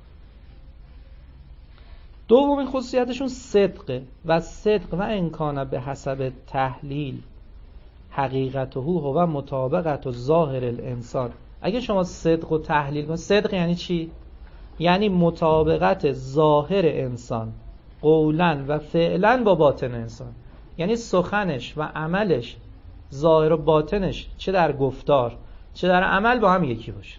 دومین خصوصیتشون صدقه. و صدق و انکان به حسب تحلیل حقیقته هو مطابقت و ظاهر الانسان. اگه شما صدق و تحلیل کنید، صدق یعنی چی؟ یعنی مطابقت ظاهر انسان قولاً و فعلاً با باطن انسان. یعنی سخنش و عملش، ظاهر و باطنش، چه در گفتار چه در عمل با هم یکی باشه.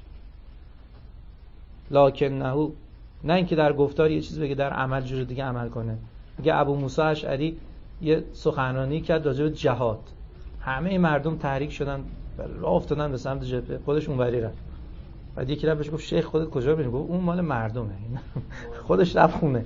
لکنه، نه اینکه در گفتار یه چیز بگه در عمل جور دیگه عمل کنه. میگه ابو موسی اشعری یه سخنرانی کرد راجع به جهاد، همه مردم تحریک شدن راه افتادن به سمت جبهه، خودش اونوری رفت. بعد یکی رفت بهش گفت شیخ خودت کجا میری؟ گفت اون مال مردمه. خودش رفت خونه.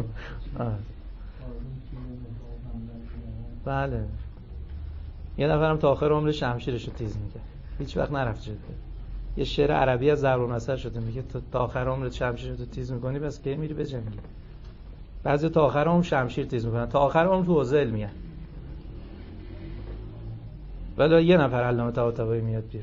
بله. یه نفرم تا آخر عمر شمشیرش رو تیز می‌کرد. هیچ وقت نرفت جده. یه شعر عربی از ضرب المثل شده، میگه تا آخر عمرت شمشیرتو تیز می‌کنی بس کی میری بجنگی. بعضی تا آخر عمر شمشیر تیز می‌کنن، تا آخر عمر تو حوزه علمیه. ولی یه نفر علامه طباطبایی میاد بیرون.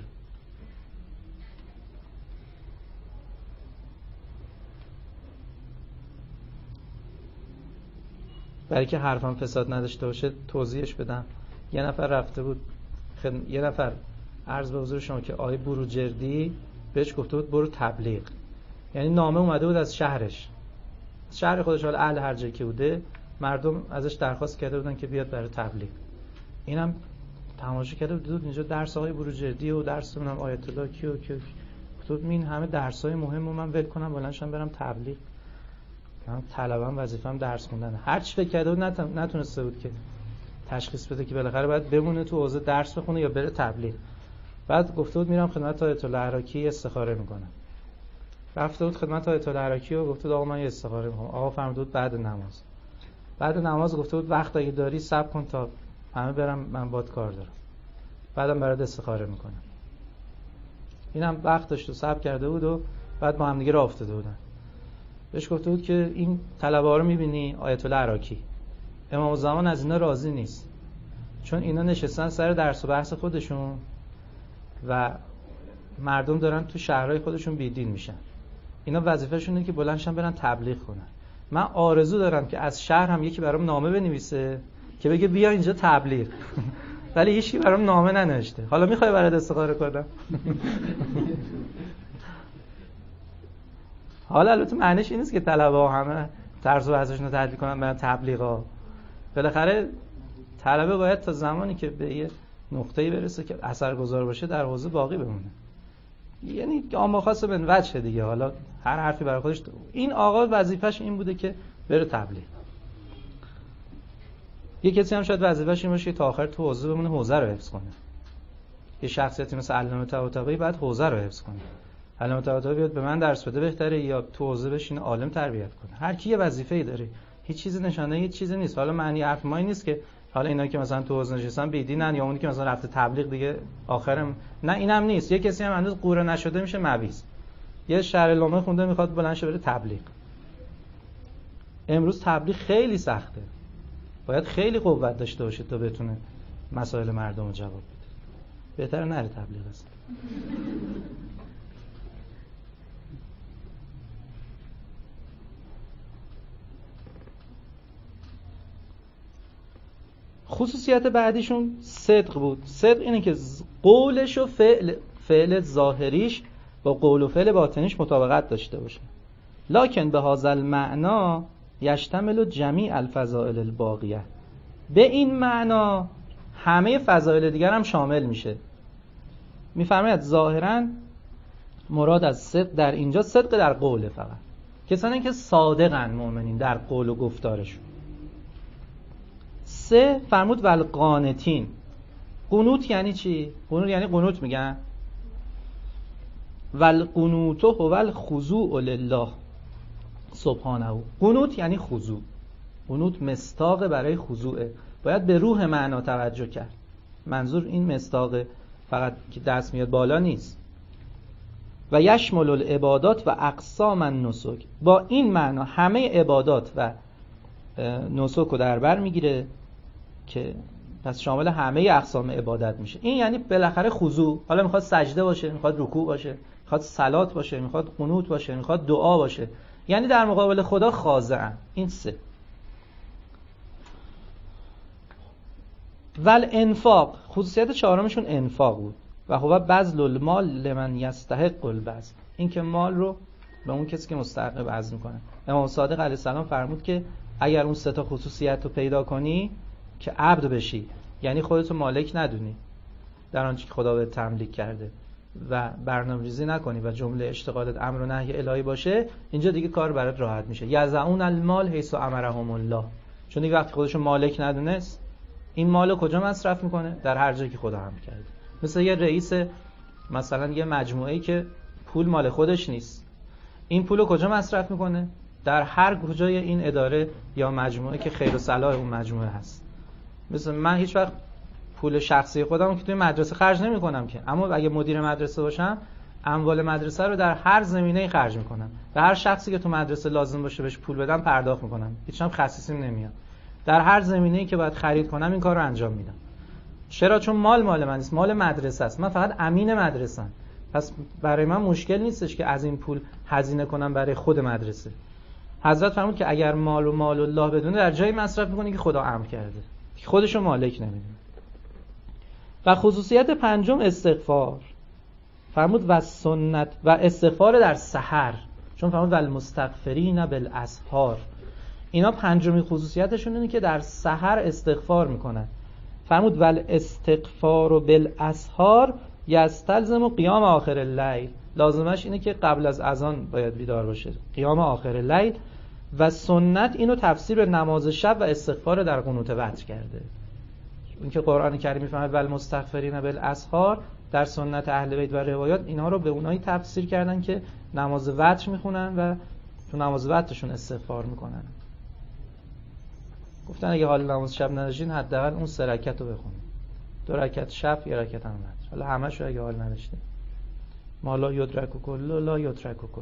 برای که حرفم فساد نداشته باشه توضیحش بدم. یه نفر رفته بود یه نفر عرض به حضور شما که آقای بروجردی بهش گفته بود برو تبلیغ. یعنی نامه اومده بود از شهرش، شهر خودش، حالا اهل هر جایی که بوده، مردم ازش درخواست کرده بودن که بیاد برای تبلیغ. اینم تماشا کرده بود اینجا درس آقای بروجردی و درس منم آیت الله کیو گفت این همه درسای مهمو من ول کنم بلندشم برم تبلیغ. من طلبم وظیفه‌ام درس خوندن. هر چی فکر کرده بود نتونسته بود که تشخیص بده که بالاخره باید بمونه تو حوزه درس بخونه یا بره تبلیغ. بعد گفته بود میرم خدمت آیت الله عراقی استخاره میکنم. رفته بود خدمت آیت الله عراقی و گفته بود آقا من یه استخاره میخوام. آقا فرمود بود بعد نماز گفته بود وقت اگه داری صبر کن تا همه برم، من باهات کار دارم. بعدم برات استخاره میکنم. اینم وقت داشت و صبر کرده بود و بعد با هم دیگه راه افتاده بودن. بهش گفته بود که این طلبه‌ها رو می‌بینی آیت الله عراقی، امام الزمان از اینا راضی نیست، چون اینا نشستن سر درس و بحث خودشون و مردم دارن تو شهرهای خودشون بیدین میشن. اینا وظیفه‌شونه که بلندشن برن تبلیغ کنن. من آرزو دارم که از شهر هم یکی برام نامه بنویسه که بگه بیا اینجا تبلیغ. ولی هیچکی برام نامه ننوشته. حالا میخوای برات استخاره کنم؟ حالا البته معنیش این نیست که طلبه‌ها همه طرز و بحثشون رو تعدیل کنن برن تبلیغا. بالاخره طلبه باید تا زمانی که به یه نقطه‌ای برسه که اثرگذار باشه در حوزه باقی بمونه. یعنی اما خاصه به وجه دیگه. حالا هر حرفی برای خودش. این آقا وظیفش این بوده که بره تبلیغ. یه کسی هم شاید وظیفش این باشه که تا آخر تو حوزه بمونه، حوزه رو حفظ کنه. یه شخصیتی مثل علامه طباطبایی بعد حوزه رو حفظ کنه. علامه طباطبایی بیاد به من درس بده بهتره یا تو حوزه بشینه عالم تربیت کنه. هر کی یه وظیفه‌ای داره. هیچ چیزی نشانه هیچ چیزی نیست. حالا معنی حرف ما این نیست که حالا اینا که مثلا تو حوزه نشستن بیدینن یا اونی که مثلا رفته تبلیغ دیگه آخرم نه، اینم نیست. یه کسی هم هنوز قوره نشده میشه مویز. یه شرح لومه خونده میخواد بلند شه بره تبلیغ. امروز تبلیغ خیلی سخته. باید خیلی قوت داشته باشه تا بتونه مسائل مردم رو جواب بده. بهتره نره تبلیغ است. خصوصیت بعدیشون صدق بود. صدق اینه که قولش و فعل ظاهریش با قول و فعل باطنیش مطابقت داشته باشه. لکن به هذا المعنا یشتمل جمیع الفضائل الباقیه. به این معنا همه فضایل دیگر هم شامل میشه. میفرماید ظاهرا مراد از صدق در اینجا صدق در قوله، فقط کسانی که صادقن مؤمنین در قول و گفتارشون. سه فرمود والقانتین. قنوت یعنی چی؟ قنوت یعنی قنوت میگن. والقنوت هو الخضوع لله سبحانه. قنوت یعنی خضوع. قنوت مصداق برای خضوعه. باید به روح معنا توجه کرد. منظور این مصداق فقط که دست میاد بالا نیست. و یشمل العبادات و اقسام النسک. با این معنا همه عبادات و نسک رو در بر میگیره که پس شامل همه اقسام عبادت میشه. این یعنی بالاخره خضوع. حالا میخواد سجده باشه، میخواد رکوع باشه، میخواد صلات باشه، میخواد قنوت باشه، میخواد دعا باشه، یعنی در مقابل خدا خاضعن. این سه. ول انفاق. خصوصیت چهارمشون انفاق بود. و هو بذل المال لمن یستحق البذل. این که مال رو به اون کسی که مستحق بذل میکنه. امام صادق علیه السلام فرمود که اگر اون سه تا خصوصیت رو پیدا کنی که عبد بشی، یعنی خودتو مالک ندونی در آنچه که خدا بهت تملیک کرده و برنامه‌ریزی نکنی و جمله اشتغالت امر و نهی الهی باشه، اینجا دیگه کار برات راحت میشه. یزعون المال حیث امرهم الله. چون دیگه وقتی خودشو مالک ندونست، این مالو کجا مصرف میکنه؟ در هر جایی که خدا هم کرده. مثل یه رئیس مثلا یه مجموعه‌ای که پول مال خودش نیست. این پولو کجا مصرف میکنه؟ در هر کجای این اداره یا مجموعه که خیر و صلاح اون مجموعه هست. مثلا من هیچ وقت پول شخصی خودم که توی مدرسه خرج نمیکنم که، اما اگه مدیر مدرسه باشم اموال مدرسه رو در هر زمینه‌ای خرج میکنم. به هر شخصی که تو مدرسه لازم باشه بهش پول بدم پرداخت میکنم. هیچ هم خصیصیم نمیاد. در هر زمینه‌ای که باید خرید کنم این کار رو انجام میدم. چرا؟ چون مال من نیست، مال مدرسه است. من فقط امین مدرسه‌ام. پس برای من مشکل نیستش که از این پول هزینه کنم برای خود مدرسه. حضرت فرمود که اگر مال الله بدونه در جایی مصرف میکنه که خدا امر کرده، که خودشو مالک نمیدونه. و خصوصیت پنجم استغفار. فرمود و سنت و استغفار در سحر، چون فرمود والمستغفرین بالاسحار. اینا پنجمی خصوصیتشون اینه که در سحر استغفار میکنن. فرمود ول استغفار بالاسحار یستلزم قیام آخر اللیل. لازمش اینه که قبل از اذان باید بیدار باشه، قیام آخر اللیل. و سنت اینو تفسیر به نماز شب و استغفار در قنوت وتر کرده. این که قرآن کریم میفهمه والمستغفرین بالاسحار، در سنت اهل بیت و روایات اینها رو به اونایی تفسیر کردن که نماز وتر میخونن و تو نماز وترشون استغفار میکنن. گفتن اگه حال نماز شب نداشتین حداقل اون 3 رکعت رو بخونید، 2 رکعت شب، 1 رکعت هم وتر. حالا همه‌شو اگه حال نداشتین. ما لا یدرک کل لا یترک کل.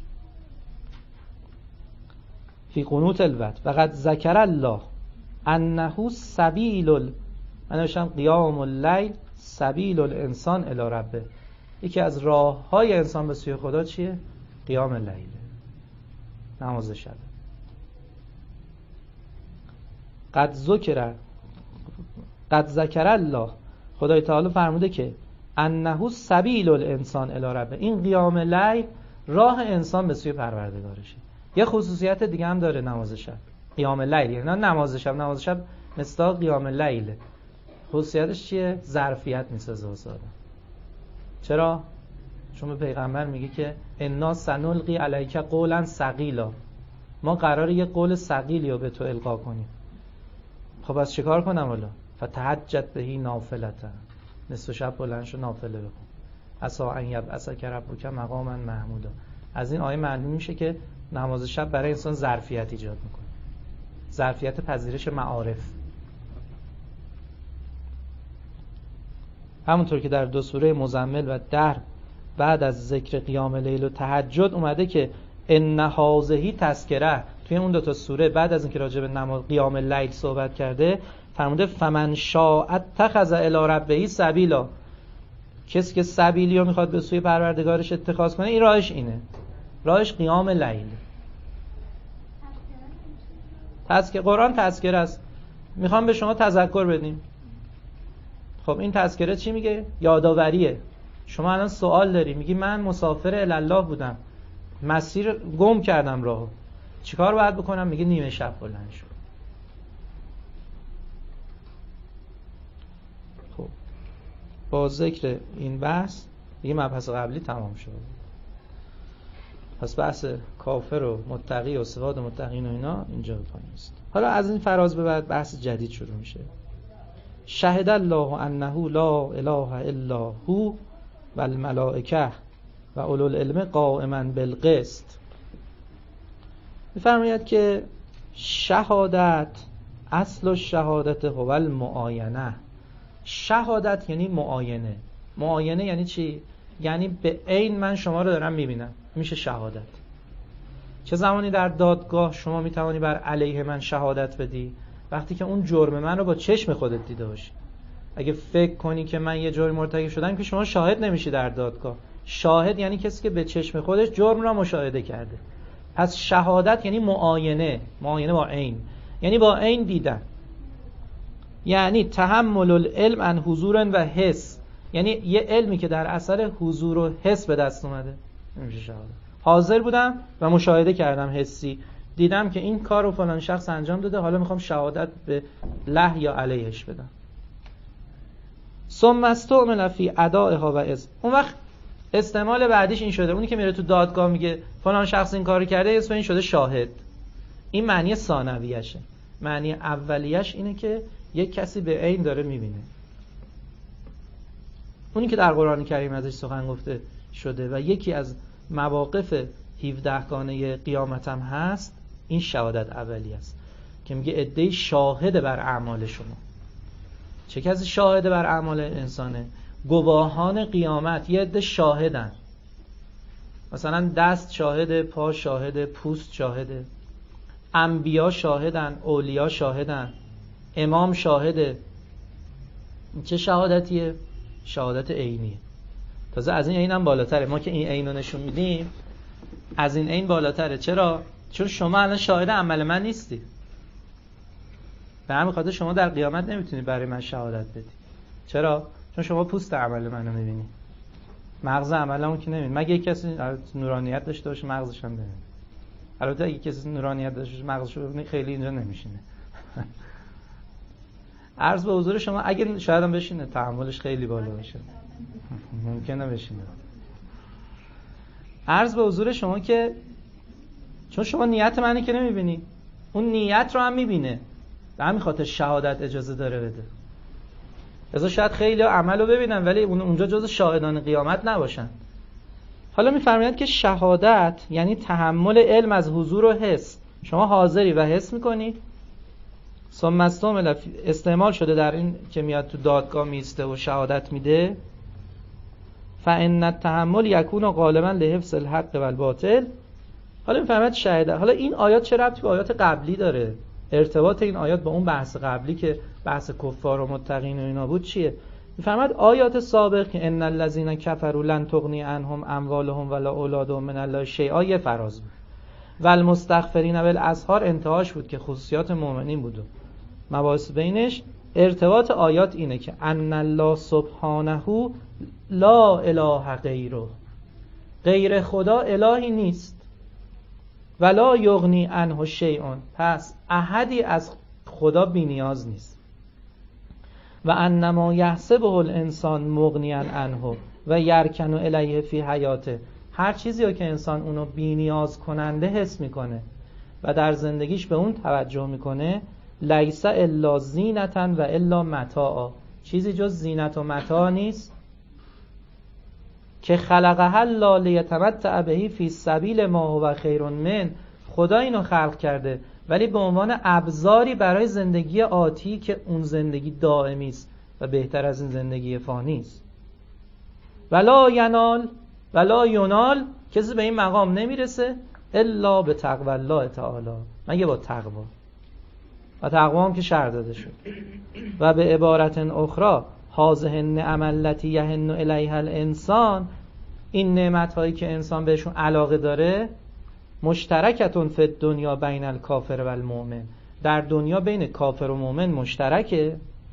فی قنوت الوتر وقد ذکر الله انه سبیل من نوشتم قیام اللیل سبیل الانسان الی ربه. یکی از راه‌های انسان به سوی خدا چیه؟ قیام اللیل، نماز شب. قد ذکر الله، خدای تعالی فرموده که انه سبیل الانسان الی ربه، این قیام لیل راه انسان به سوی پروردگارشه. یه خصوصیت دیگه هم داره نماز شب، قیام لیل، یعنی نماز شب مثل قیام لیل. خصوصیتش چیه؟ ظرفیت میسازه واسه آدم. چرا؟ چون به پیغمبر میگه که انا سنلقی علیک قولا ثقیلا، ما قراره یه قول ثقیلی رو به تو القا کنیم. خب از چیکار کنم حالا؟ فتهجد بهی نافلة، نصف شب بلند شو نافله بخون. عسی ان یبعثک ربک مقاما محمودا. از این آیه معلوم میشه که نماز شب برای انسان ظرفیت ایجاد میکنه، ظرفیت پذیرش معارف. همونطور که در 2 سوره مزمل و در بعد از ذکر قیام لیل و تهجد اومده که ان هذه تذکره، توی اون 2 سوره بعد از اینکه راجع به نماز قیام لیل صحبت کرده فرموده فمن شاء اتخذ الی ربه سبیلا، کسی که سبیلی رو میخواد به سوی پروردگارش اتخاذ کنه این راهش اینه، راهش قیام لیل. تذکر قرآن تذکره است، میخوام به شما تذکر بدیم. خب این تذکره چی میگه؟ یادآوریه. شما الان سوال داری، میگی من مسافر الله بودم، مسیر گم کردم راهو، چیکار باید بکنم؟ میگه نیمه شب بلند شو. خب با ذکر این بحث دیگه مبحث قبلی تمام شد. پس بحث کافر و متقی و صفات متقین و اینا اینجا پایین است. حالا از این فراز به بعد بحث جدید شروع میشه. شهد الله انه لا اله الا هو و الملائکه و اولو العلم قائما بالقسط. می‌فرماید که شهادت، اصل الشهادت هو المعاینه. شهادت یعنی معاینه. معاینه یعنی چی؟ یعنی به عین من شما رو دارم میبینم، میشه شهادت. چه زمانی در دادگاه شما میتوانی بر علیه من شهادت بدی؟ وقتی که اون جرم من رو با چشم خودت دیده باشی. اگه فکر کنی که من یه جرم مرتکب شدم که شما شاهد نمیشی در دادگاه. شاهد یعنی کسی که به چشم خودش جرم را مشاهده کرده. پس شهادت یعنی معاینه، معاینه با عین، یعنی با عین دیدن. یعنی تحمل العلم عن حضور و حس، یعنی یه علمی که در اثر حضور و حس به دست اومده نمیشه شهادت. حاضر بودم و مشاهده کردم، حسی دیدم که این کار رو فلان شخص انجام داده، حالا میخوام شهادت به له یا علیهش بدم. ثم استعمل فی ادائها و از، اون وقت استعمال بعدیش این شده، اونی که میره تو دادگاه میگه فلان شخص این کارو کرده، اسم این شده شاهد. این معنی ثانویشه. معنی اولیش اینه که یک کسی به عین داره میبینه. اونی که در قرآن کریم ازش سخن گفته شده و یکی از مواقف 17 گانه قیامت هم هست، این شهادت اولی است که میگه عده‌ای شاهد بر اعمال شما. چه کسی شاهد بر اعمال انسانه؟ گواهان قیامت یه عده شاهدن. مثلا دست شاهده، پا شاهده، پوست شاهده، انبیا شاهدن، اولیا شاهدن، امام شاهده. چه شهادتیه؟ شهادت عینیه. تازه از این عین هم بالاتره. ما که این عین رو نشون میدیم از این عین بالاتره. چرا؟ چون شما الان شاهد عمل من نیستی. به همین خاطر شما در قیامت نمیتونی برای من شهادت بدی. چرا؟ چون شما پوست عمل منو میبینی، مغز عملمو که نمیبینی. مگه یک کسی نورانیت داشته باشه مغزش هم ببینه. البته اگه کسی نورانیت داشته باشه مغزش رو ببینه خیلی اینجا نمیشینه. عرض به حضور شما اگه شاید هم بشینه، تحملش خیلی بالا باشه، ممکنه بشینه. عرض به حضور شما که چون شما نیت منی که نمیبینی، اون نیت رو هم میبینه، به همین خاطر شهادت اجازه داره بده. لذا شاید خیلی عمل رو ببینن ولی اونجا جز شاهدان قیامت نباشن. حالا میفرماید که شهادت یعنی تحمل علم از حضور و حس. شما حاضری و حس میکنی، ثم استعمل استعمال شده در این که میاد تو دادگاه میسته و شهادت میده. فان التحمل یکون غالبا لحفظ الحق و الباطل. حالا میفرماید شهادت. حالا این آیات چه ربطی به آیات قبلی داره؟ ارتباط این آیات با اون بحث قبلی که بحث کفار و متقین و اینا بود چیه؟ میفرماید آیات سابق که ان الذين كفروا لن تغني عنهم اموالهم ولا اولادهم من الله شیئا یه فراز بود و المستغفرین بالاسحار انتهاش بود که خصوصیات مؤمنین بود. مباحث بینش ارتباط آیات اینه که ان الله سبحانه لا اله غیره، غیر خدا الهی نیست، ولا یغنی عنه شیء، پس احدی از خدا بی نیاز نیست. و انما یحسبه الانسان مغنیا عنه و یرکن الیه فی حیاته، هر چیزی که انسان اونو بی نیاز کننده حس میکنه و در زندگیش به اون توجه میکنه، لیس الا زینتا و الا متاعا، چیزی جز زینت و متاع نیست که خلقها الله لیتمتع به فی سبیل ما هو خیر من، خدا اینو خلق کرده ولی به عنوان ابزاری برای زندگی آتی که اون زندگی دائمی است و بهتر از این زندگی فانی است. ولا ینال، کسی به این مقام نمیرسه الا به تقوی الله تعالی، مگه با تقوا، و تقوا هم که شرط داده شد. و به عبارت اخرى هذه النعم التي یحن الیها الانسان، این نعمت هایی که انسان بهشون علاقه داره، مشترکتون فی الدنیا بین الکافر و المؤمن، در دنیا بین کافر و مؤمن مشترکه،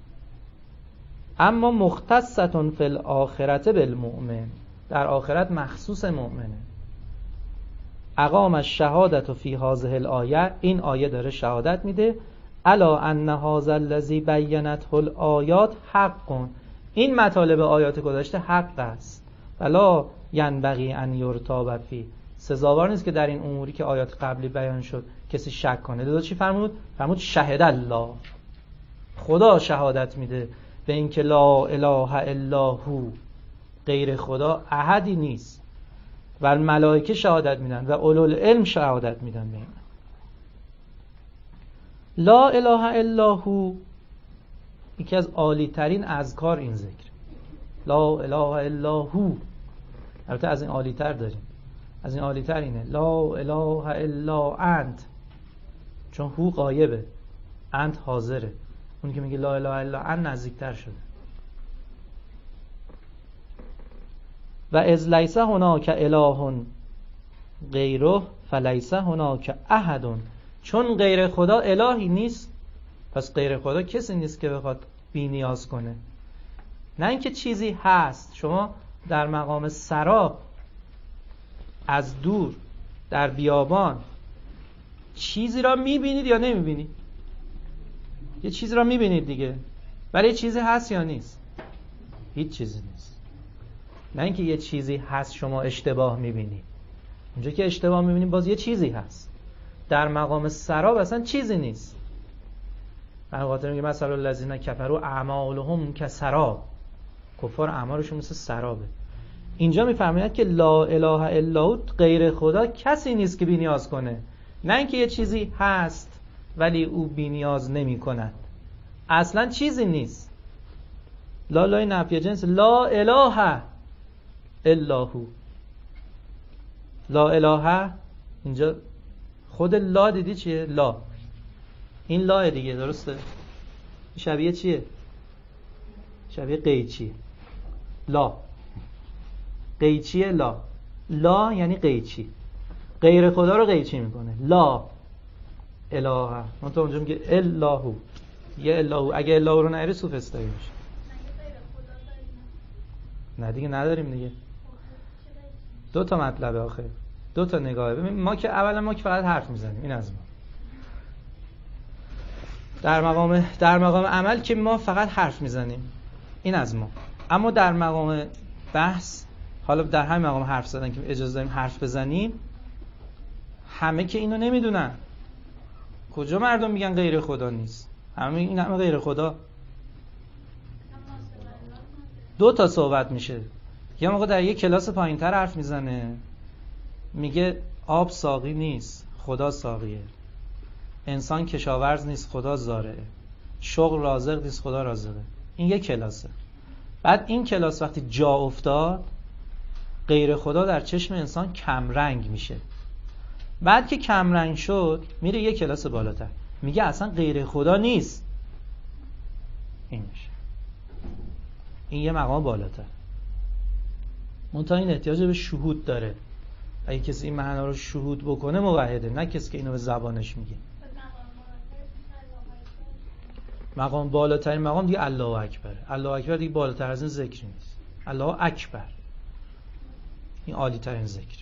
اما مختصتون فی الاخرت بالمؤمن، در آخرت مخصوص مؤمنه. اقام الشهادت فی هذه الآیه، این آیه داره شهادت میده الا ان هذا الذی بینته الآیات حق، این مطالب آیات گذشته حق است، ولا ینبغی ان یرتاب فی، سزاوار نیست که در این اموری که آیات قبلی بیان شد کسی شک کنه. دو چی فرمود؟ فرمود شهد الله، خدا شهادت میده به اینکه لا اله الا هو، غیر خدا احدی نیست، و الملائکه شهادت میدن و اولوالعلم شهادت میدن به این. لا اله الا هو یکی از عالی ترین اذکار این ذکر، لا اله الا هو. البته از این عالی تر داریم، از این عالی تر اینه لا اله الا انت، چون هو غایبه، انت حاضره. اون که میگه لا اله الا انت نزدیکتر شده. و از لیس هناک اله غیره فلیس هناک احد، چون غیر خدا الهی نیست پس غیر خدا کسی نیست که بخواد بی نیاز کنه. نه اینکه چیزی هست، شما در مقام سراب از دور در بیابان چیزی را میبینید یا نمیبینید؟ یه چیزی را میبینید دیگه، ولی چیزی هست یا نیست؟ هیچ چیزی نیست. نه اینکه یه چیزی هست شما اشتباه میبینید، اونجا که اشتباه میبینید باز یه چیزی هست. در مقام سراب اصلا چیزی نیست. من خاطر میگم مثلا الذین کفروا اعمالهم کسراب، کفار اعمالشون مثل سرابه. اینجا میفرماید که لا اله الا هو، غیر خدا کسی نیست که بی‌نیاز کنه. نه اینکه یه چیزی هست ولی او بی‌نیاز نمی‌کند. اصلا چیزی نیست. لا لای نفی جنس، لا اله الا هو. لا اله اینجا خود لا دیدی چیه؟ لا. این لا دیگه، درسته؟ شبیه چیه؟ شبیه قیچی. لا قیچیه. لا یعنی قیچی، غیر خدا رو قیچی میکنه. لا اله، من تو اونجا میگه الله، یه الله. اگه الله رو نهاری سوفسطایی میشه. نه دیگه نداریم دیگه. دو تا مطلبه آخه، دو تا نگاهه. ببین ما که فقط حرف میزنیم، این از ما. در مقام عمل که ما فقط حرف میزنیم، این از ما. اما در مقام بحث، حالا در همین مقام حرف زدن که اجازه داریم حرف بزنیم، همه که اینو نمیدونن. کجا مردم میگن غیر خدا نیست؟ همه غیر خدا. دو تا صحبت میشه. یه موقع در یک کلاس پایینتر حرف میزنه، میگه آب ساقی نیست، خدا ساقیه. انسان کشاورز نیست، خدا زارعه. شغل رازق نیست، خدا رازقه. این یک کلاسه. بعد این کلاس وقتی جا افتاد، غیر خدا در چشم انسان کمرنگ میشه. بعد که کمرنگ شد، میره یک کلاس بالاتر، میگه اصلا غیر خدا نیست. این میشه. این یه مقام بالاتر. منتها این احتیاج به شهود داره. اگه کسی این معنا رو شهود بکنه موحده، نه کسی که اینو به زبانش میگه. مقام بالاترین مقام دیگه الله اکبر. الله اکبر دیگه بالاتر از این ذکر نیست. الله اکبر این عالی ترین ذکر.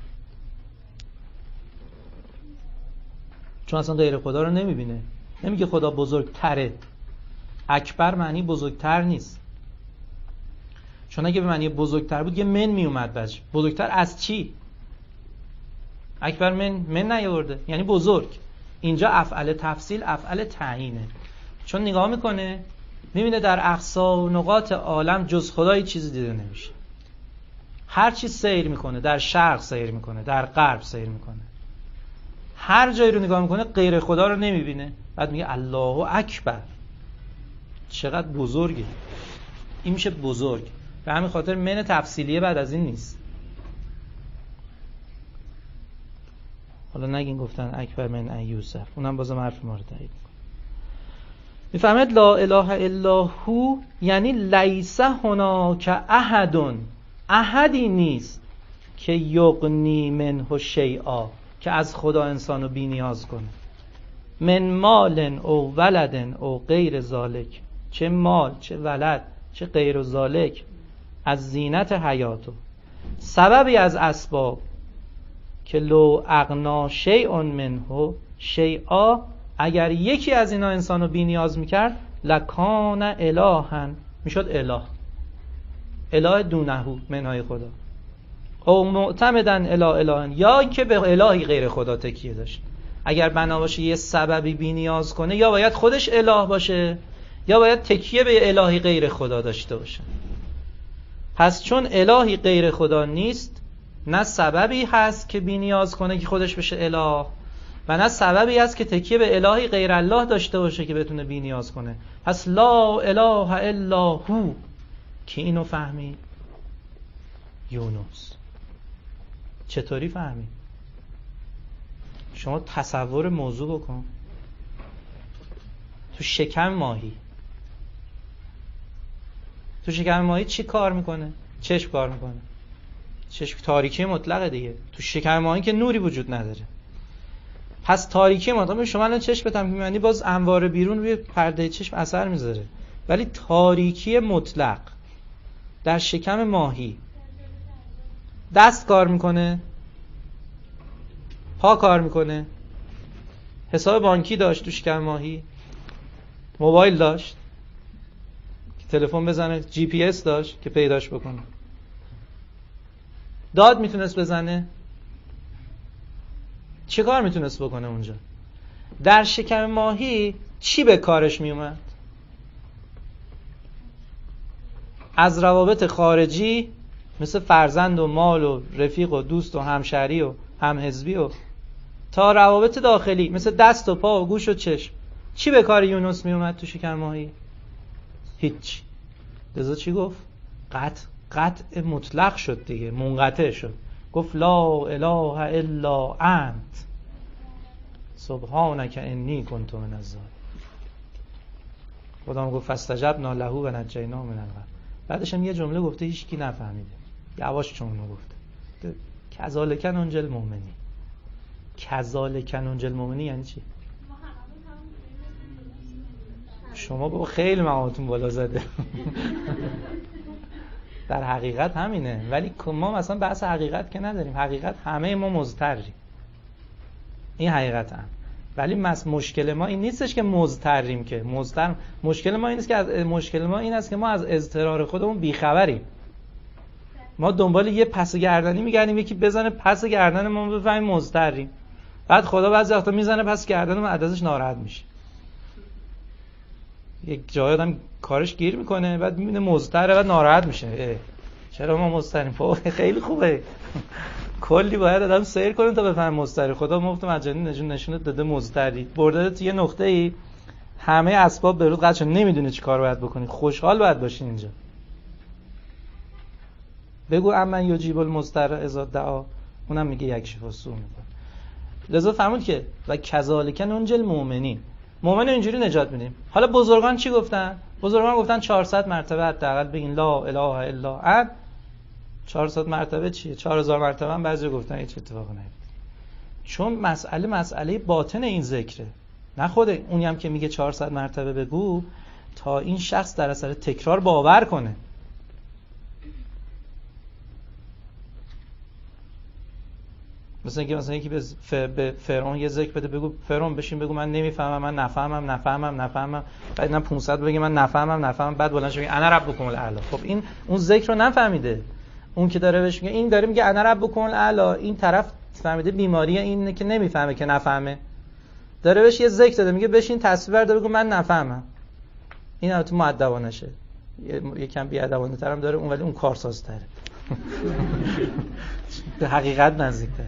چون اصلا غیر خدا رو نمیبینه. نمیگه خدا بزرگتره. اکبر معنی بزرگتر نیست. چون اگه به معنی بزرگتر بود یه من میومد بچه. بزرگتر از چی؟ اکبر من نیاورده، یعنی بزرگ. اینجا افعل تفصیل افعل تعیینه. چون نگاه میکنه میبینه در اقصا و نقاط عالم جز خدا هیچ چیزی دیده نمیشه. هر چی سیر میکنه، در شرق سیر میکنه، در غرب سیر میکنه، هر جایی رو نگاه میکنه غیر خدا رو نمیبینه. بعد میگه الله اکبر. چقدر بزرگه. این میشه بزرگ. به همین خاطر من تفصیلیه بعد از این نیست. حالا نگین گفتن اکبر من یوسف، اونم بازم حرف ما رو تایید میکنه. میفهمید لا اله الا هو یعنی لیس هناک احد، احدی نیست که یغنی منه شیئا، که از خدا انسانو بی نیاز کنه. من مال او ولد او غیر ذالک، چه مال چه ولد چه غیر ذالک، از زینت حیاتو، سببی از اسباب که لو اغنا شیء منه شیئا، اگر یکی از اینا انسانو بی نیاز میکرد، لکان الها، میشد اله. اله دونهو، منهای خدا. او معتمدن الی اله، یا که به الهی غیر خدا تکیه داشت. اگر بنا باشه یه سببی بی نیاز کنه، یا باید خودش اله باشه یا باید تکیه به الهی غیر خدا داشته باشه. پس چون الهی غیر خدا نیست، نه سببی هست که بی نیاز کنه که خودش بشه اله، و نه سببی هست که تکیه به الهی غیر الله داشته باشه که بتونه بی نیاز کنه. پس لا اله الا هو. که اینو فهمید یونس. چطوری فهمید؟ شما تصور موضوع بکن. تو شکم ماهی چی کار میکنه؟ چشم کار میکنه. چشم تاریکی مطلقه دیگه. تو شکم ماهی که نوری وجود نداره. پس تاریکی مطلق. شما الان چشم بتم می‌بینی، باز انوار بیرون روی پرده چشم اثر میذاره، ولی تاریکی مطلق در شکم ماهی. دست کار میکنه، پا کار میکنه، حساب بانکی داشت تو شکم ماهی، موبایل داشت که تلفن بزنه، جی پی اس داشت که پیداش بکنه، داد میتونست بزنه. چه کار میتونست بکنه اونجا؟ در شکم ماهی چی به کارش میومد؟ از روابط خارجی مثل فرزند و مال و رفیق و دوست و همشهری و همحزبی و تا روابط داخلی مثل دست و پا و گوش و چشم. چی به کار یونس می اومد تو شکم ماهی؟ هیچ. لذا چی گفت؟ قطع مطلق شد دیگه، منقطع شد. گفت لا اله الا انت سبحانک انی کنت من الظالمین. خدا گفت فاستجبنا له و نجیناه من الغم. بعدش هم یه جمله گفته هیچ کی نفهمیده، یواش چون اونو گفته، کذالک ننجی المؤمنین. کذالک ننجی المؤمنین یعنی چی؟ شما با خیلی مقامتون بالا زده. در حقیقت همینه، ولی ما مثلا بحث حقیقت که نداریم. حقیقت همه ما مضطریم، این حقیقت هم. ولی مشکل ما این نیستش که مضطریم، که مشکل ما این است که مشکل ما این است که ما از اضطرار خودمون بیخبریم. ما دنبال یه پس گردنی میگردیم، یکی بزنه پس گردن ما بفهمیم مضطریم. بعد خدا بعضی وقتا میزنه پس گردن ما، ازش ناراحت میشه. یک جای آدم کارش گیر میکنه، بعد میبینه مضطره، بعد ناراحت میشه. چرا ما مضطریم؟ خیلی خوبه. کلی باید آدم سیر کنه تا بفهمه مضطری. خدا مفت مجانی نشونت داده مضطری، برده تو یه نقطه‌ای همه اسباب به رود قطع شد، نمیدونه چی کار باید بکنی. خوشحال باید باشی اینجا. بگو امن یجیب المضطر اذا دعا، اونم میگه یکشف السوء میکنه. لذا فهمید که و کذالک ننجی المؤمنین، مؤمن اینجوری نجات میدیم. حالا بزرگان چی گفتن؟ بزرگان گفتن 400 مرتبه حداقل بگین لا اله الا انت. 400 مرتبه چیه؟ 4000 مرتبه هم بعضی گفتن هیچ اتفاقی نیفتاد. چون مسئله باطن این ذکره، نه خود اونی هم که میگه 400 مرتبه بگو تا این شخص در اثر تکرار باور کنه. مثلا یکی به فرعون یه ذکر بده، بگو فرعون بشین بگو من نمیفهمم، من نفهمم. بعد من 500 بگه من نفهمم، بعد بلند شه بگه انا ربکم الاعلی. خب این اون ذکر رو نفهمیده. اون که داره بهش میگه، این داره میگه انا ربکم الاعلی، این طرف فهمیده بیماری اینه که نمیفهمه که نفهمه. داره بهش یه ذکر داده، میگه بشین تصویر بردار بگو من نفهمم. این البته مؤدبانه شه، یکم بی‌ادبانه ترم داره اون، ولی اون کارسازتره. به حقیقت نزدیک‌تره.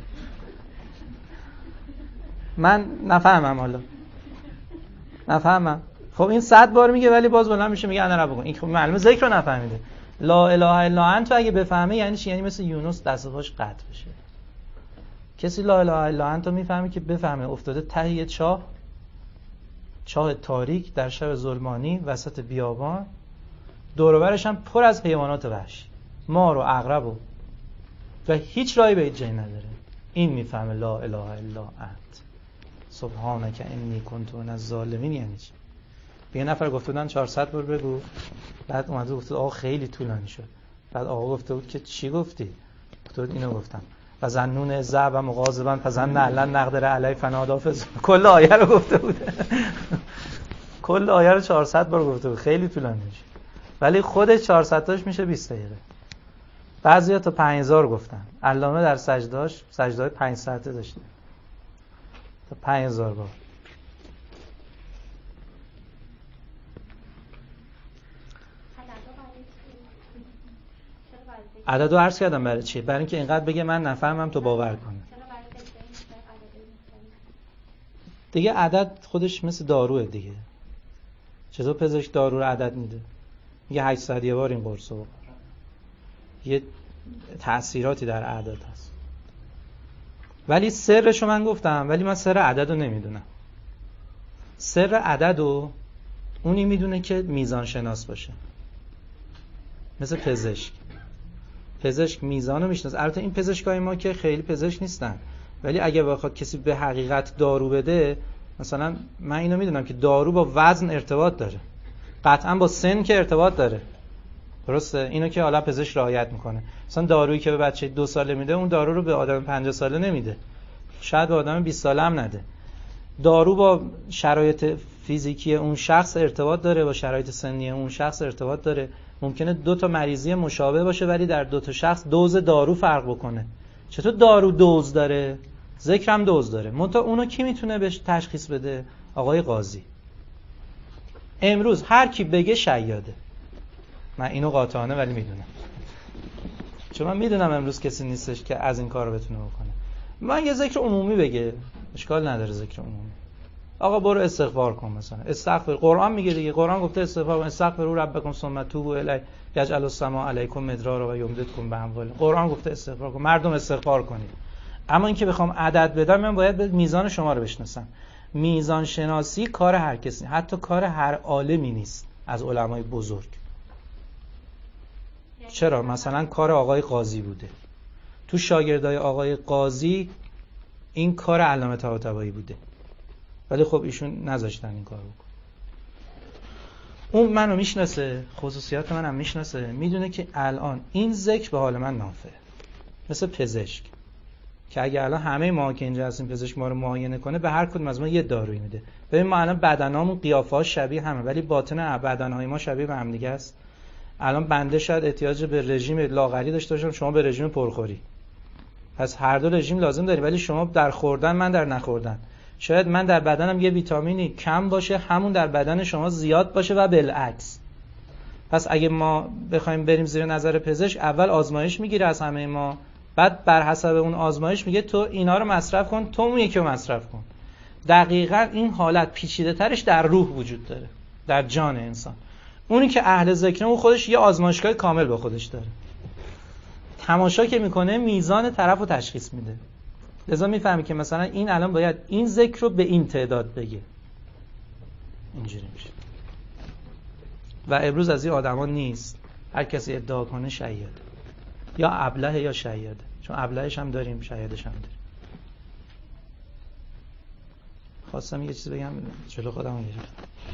من نفهمم، حالا نفهمم. خب این 100 بار میگه ولی باز بلند میشه میگه انا ربکم. این خب معلومه ذکر رو نفهمیده. لا اله الا انت اگه بفهمه یعنی چی؟ یعنی مثل یونس دست و پاش قطع بشه. کسی لا اله الا انت رو میفهمه که بفهمه افتاده ته یه چاه تاریک در شب ظلمانی وسط بیابان، دور و برش هم پر از حیوانات وحشی، مار و عقرب و هیچ راهی به هیچ جایی نداره. این میفهمه لا اله الا انت سبحانک انی کنت من الظالمین یعنی چی. یه نفر گفته بودن 400 بار بگو، بعد اومده گفته آقا خیلی طولانی شد. بعد آقا گفته بود که چی گفتی؟ گفته بود اینو گفتم و ظنون ذهب مغاضبا فظن ان لن نقدر علیه فنادی فی الظلمات. کل آیه رو گفته بود. کل آیه رو 400 بار گفته بود. خیلی طولانی میشه. ولی خودش 400 تاش میشه 20 دقیقه. بعضیا تا 5000 گفتن. علامه در سجده‌های 5 ساعته داشته. تا 5000 بار. عدد رو عرض کردم برای چی؟ برای اینکه اینقدر بگه من نفهمم تو باور کنه. دیگه عدد خودش مثل داروه دیگه. چطور پزشک دارو رو عدد میده؟ میگه 800 یه بار این قرصو بخور. یه تأثیراتی در اعداد هست. ولی سرشو من گفتم، ولی من سر عدد رو نمیدونم. سر عدد رو اونی میدونه که میزان شناس باشه. مثل پزشک میزان رو میشناسه. البته این پزشکای ما که خیلی پزشک نیستن، ولی اگه بخواد کسی به حقیقت دارو بده، مثلا من اینو میدونم که دارو با وزن ارتباط داره، قطعا با سن که ارتباط داره. درسته؟ اینو که حالا پزشک رعایت میکنه. مثلا دارویی که به بچه 2 ساله میده، اون دارو رو به آدم 50 ساله نمیده، شاید به آدم 20 ساله هم نده. دارو با شرایط فیزیکی اون شخص ارتباط داره، با شرایط سنی اون شخص ارتباط داره. ممکنه 2 تا مریضی مشابه باشه ولی در 2 تا شخص دوز دارو فرق بکنه. چطور دارو دوز داره؟ ذکر هم دوز داره. منتها اونو کی میتونه بهش تشخیص بده؟ آقای قاضی. امروز هر کی بگه شیاده. من اینو قاطعانه ولی میدونم، چون من میدونم امروز کسی نیستش که از این کارو بتونه بکنه. من یه ذکر عمومی بگه، اشکال نداره ذکر عمومی. آقا برو استغفار کن مثلا، استغفر. قرآن میگه دیگه، قرآن گفته استغفار کن، استغفروا ربکم ثم توبوا الیه یجعل السماء علیکم مدرارا و یمددکم باموال. قرآن گفته استغفار کن، مردم استغفار کنید. اما اینکه بخوام عدد بدم، من باید به میزان شما رو بشناسم. میزان شناسی کار هر کسی، حتی کار هر عالمی نیست از علمای بزرگ. چرا؟ مثلا کار آقای قاضی بوده، تو شاگردای آقای قاضی این کار علامه طباطبایی بوده، ولی خب ایشون نذاشتن این کارو بکنه. اون منو میشناسه، خصوصیات منم میشناسه، میدونه که الان این ذکر به حال من نافعه. مثل پزشک که اگه الان همه ما که اینجا هستیم پزشک ما رو معاینه کنه، به هر کدوم از ما یه دارویی میده. ببین ما الان بدنامون قیافه‌ها شبیه همه، ولی باطن بدنهای ما شبیه به هم دیگه است. الان بنده شاید احتیاج به رژیم لاغری داشته باشم، شما به رژیم پرخوری. پس هر دو رژیم لازم داری، ولی شما در خوردن، من در نخوردن. شاید من در بدنم یه ویتامینی کم باشه، همون در بدن شما زیاد باشه و بالعکس. پس اگه ما بخوایم بریم زیر نظر پزشک، اول آزمایش میگیره از همه ما، بعد بر حسب اون آزمایش میگه تو اینا رو مصرف کن، تو اون یکی رو مصرف کن. دقیقاً این حالت پیچیده ترش در روح وجود داره، در جان انسان. اونی که اهل ذکره اون خودش یه آزمایشگاه کامل با خودش داره. تماشا که میکنه میزان طرف رو تشخیص میده. لذا میفهمی که مثلا این الان باید این ذکر رو به این تعداد بگه. اینجوری میشه. و امروز از این آدما نیست. هر کسی ادعا کنه شیاده. یا ابله یا شیاده. چون ابلهش هم داریم، شیادش هم داریم. خواستم یه چیزی بگم، جلو خودمو گرفتم.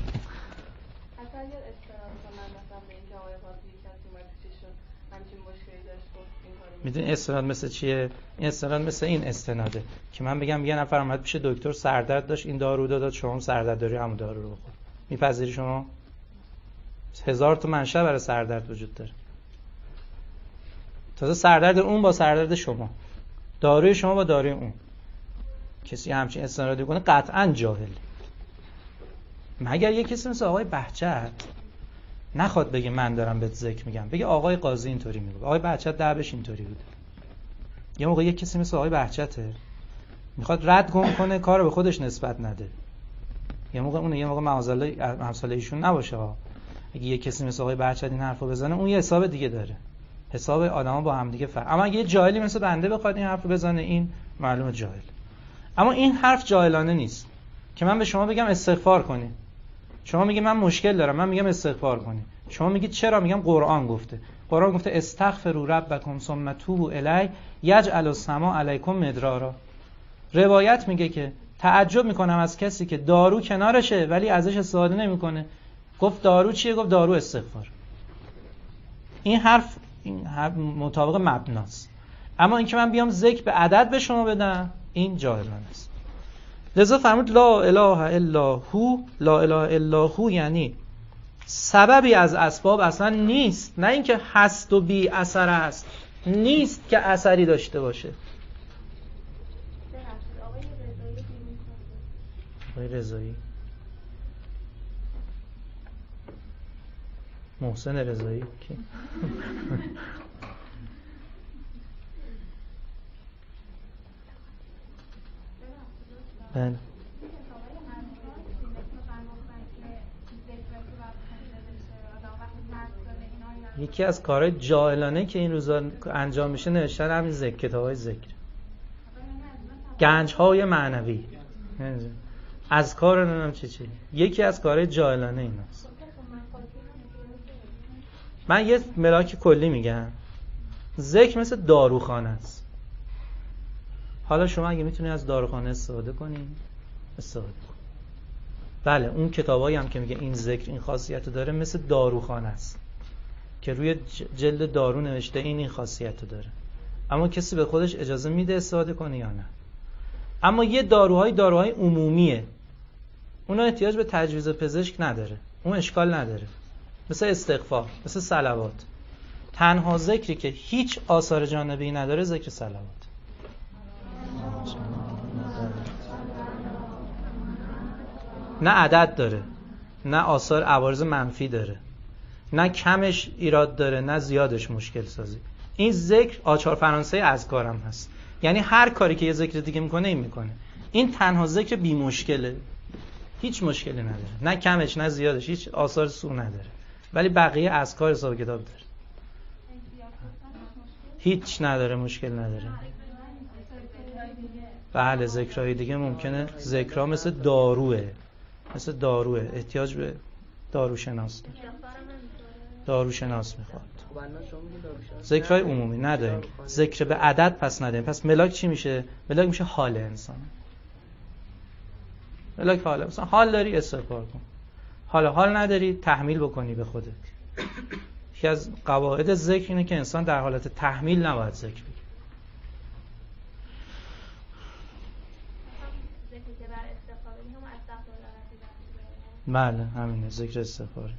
میدونی استناد مثل چیه؟ این استناد مثل این استناده که من بگم یه نفر اومد پیش دکتر سردرد داشت، این دارو داد، شما سردرد داری همون دارو رو بخور. میپذیری شما؟ 1000 تا منشأ برای سردرد وجود داره. تازه سردرد اون با سردرد شما، داروی شما با داروی اون. کسی همچین استنادی کنه قطعاً جاهله. مگر یه کسی مثل آقای بهجت نخواد بگه من دارم بهت ذکر میگم، بگه آقای قاضی اینطوری میگه، آقای بهجت دعوش اینطوری بوده. یه موقع یه کسی مثل آقای بهجته میخواد رد گم کنه، کارو به خودش نسبت نده. یه موقع معاذالله امثال ایشون نباشه ها. اگه یه کسی مثل آقای بهجت این حرفو بزنه، اون یه حساب دیگه داره. حساب آدما با هم دیگه فرق. اما اگه یه جاهلی مثل بنده بخواد این حرفو بزنه، این معلومه جاهل. اما این حرف جاهلانه نیست که من به شما بگم استغفار کنی. شما میگی من مشکل دارم، من میگم استغفار کنی. شما میگید چرا؟ میگم قرآن گفته. قرآن گفته استغفروا ربکم ثم توبوا الیه یجعل السماء علیکم مدرارا. روایت میگه که تعجب میکنم از کسی که دارو کنارشه ولی ازش استفاده نمیکنه. گفت دارو چیه؟ گفت دارو استغفار. این حرف مطابق مبناست. اما اینکه من بیام ذکر به عدد به شما بدم، این جاهلانه است. لذا فرمود لا اله الا هو. لا اله الا هو یعنی سببی از اسباب اصلا نیست، نه اینکه هست و بی اثر است، نیست که اثری داشته باشه. آقای رضایی، محسن رضایی کی؟ بله. یکی از کارهای جاهلانه که این روزا انجام میشه نوشتن همین ذکر، کتابای ذکر، گنج‌های معنوی، از کار نمیدونم چی. یکی از کارهای جاهلانه ایناست. من یه ملاک کلی میگم، ذکر مثل داروخانه است. حالا شما اگه میتونی از داروخانه استفاده کنی، استفاده کن. بله، اون کتابایی هم که میگه این ذکر این خاصیت داره مثل داروخانه است که روی جلد دارو نوشته این خاصیت داره، اما کسی به خودش اجازه میده استفاده کنه یا نه. اما یه داروهای عمومیه، اونا احتیاج به تجویز پزشک نداره، اون اشکال نداره. مثل استغفار، مثل صلوات. تنها ذکری که هیچ آثار جانبی نداره ذکر صلوات. نه عدد داره، نه آثار عوارض منفی داره. نه کمش ایراد داره نه زیادش مشکل سازی. این ذکر آچار فرانسه اذکارم هست، یعنی هر کاری که یه ذکر دیگه میکنه این میکنه. این تنها ذکر بی مشکله، هیچ مشکلی نداره، نه کمش نه زیادش، هیچ آثار سو نداره. ولی بقیه اذکار حساب کتاب داره، هیچ نداره، مشکل نداره. بله ذکرهای دیگه ممکنه، ذکرها مثل داروه، احتیاج به داروشناس داره، داروشناس میخواد. ذکرهای عمومی نداریم، ذکر به عدد پس نداریم. پس ملاک چی میشه؟ ملاک میشه حال انسان. ملاک حال، مثلا حال داری استغفار کن، حال نداری تحمیل بکنی به خودت. یکی از قواعد ذکر اینه که انسان در حالت تحمیل نباید ذکر بگه. بله همینه، ذکر استغفاری.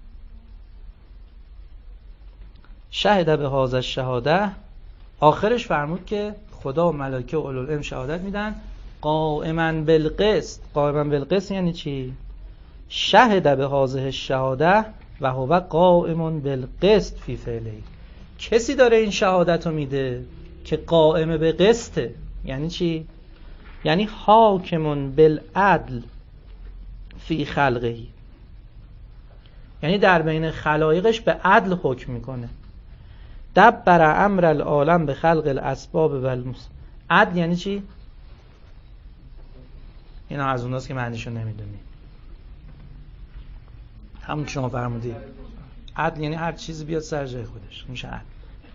شهد به هذا الشهاده، آخرش فرمود که خدا و ملائکه و اولوالعلم شهادت میدن قائما بالقسط. قائما بالقسط یعنی چی؟ شهد به هذه الشهاده و هو قائم بالقسط فی فعله. کسی داره این شهادت رو میده که قائم به قسطه. یعنی چی؟ یعنی حاکم بالعدل فی خلقه، یعنی در بین خلایقش به عدل حکم میکنه. دبر امر العالم به خلق الاسباب و عدل یعنی چی؟ اینا از اوناست که معنیشو نمیدونی. همون شما فرمودی عدل یعنی هر چیزی بیاد سر جای خودش میشه عدل.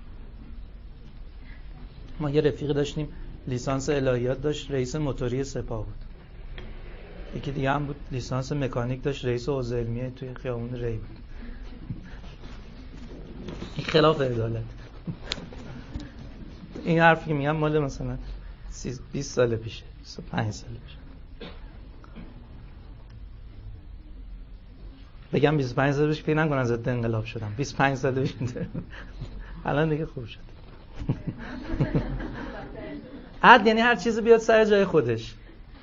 ما یه رفیق داشتیم لیسانس الهیات داشت، رئیس موتوری سپاه بود. یکی دیگه هم بود لیسانس مکانیک داشت، رئیس حوزه علمیه توی خیابون ری بود. این خلاف عدالت. این حرفی که میگم مال مثلا 20 سال پیشه، 25 سال پیشه. بگم 25 سال پیش فکر نکنن ضد انقلاب شدم. 25 سال پیش الان دیگه خوب شد. عدل یعنی هر چیزی بیاد سر جای خودش.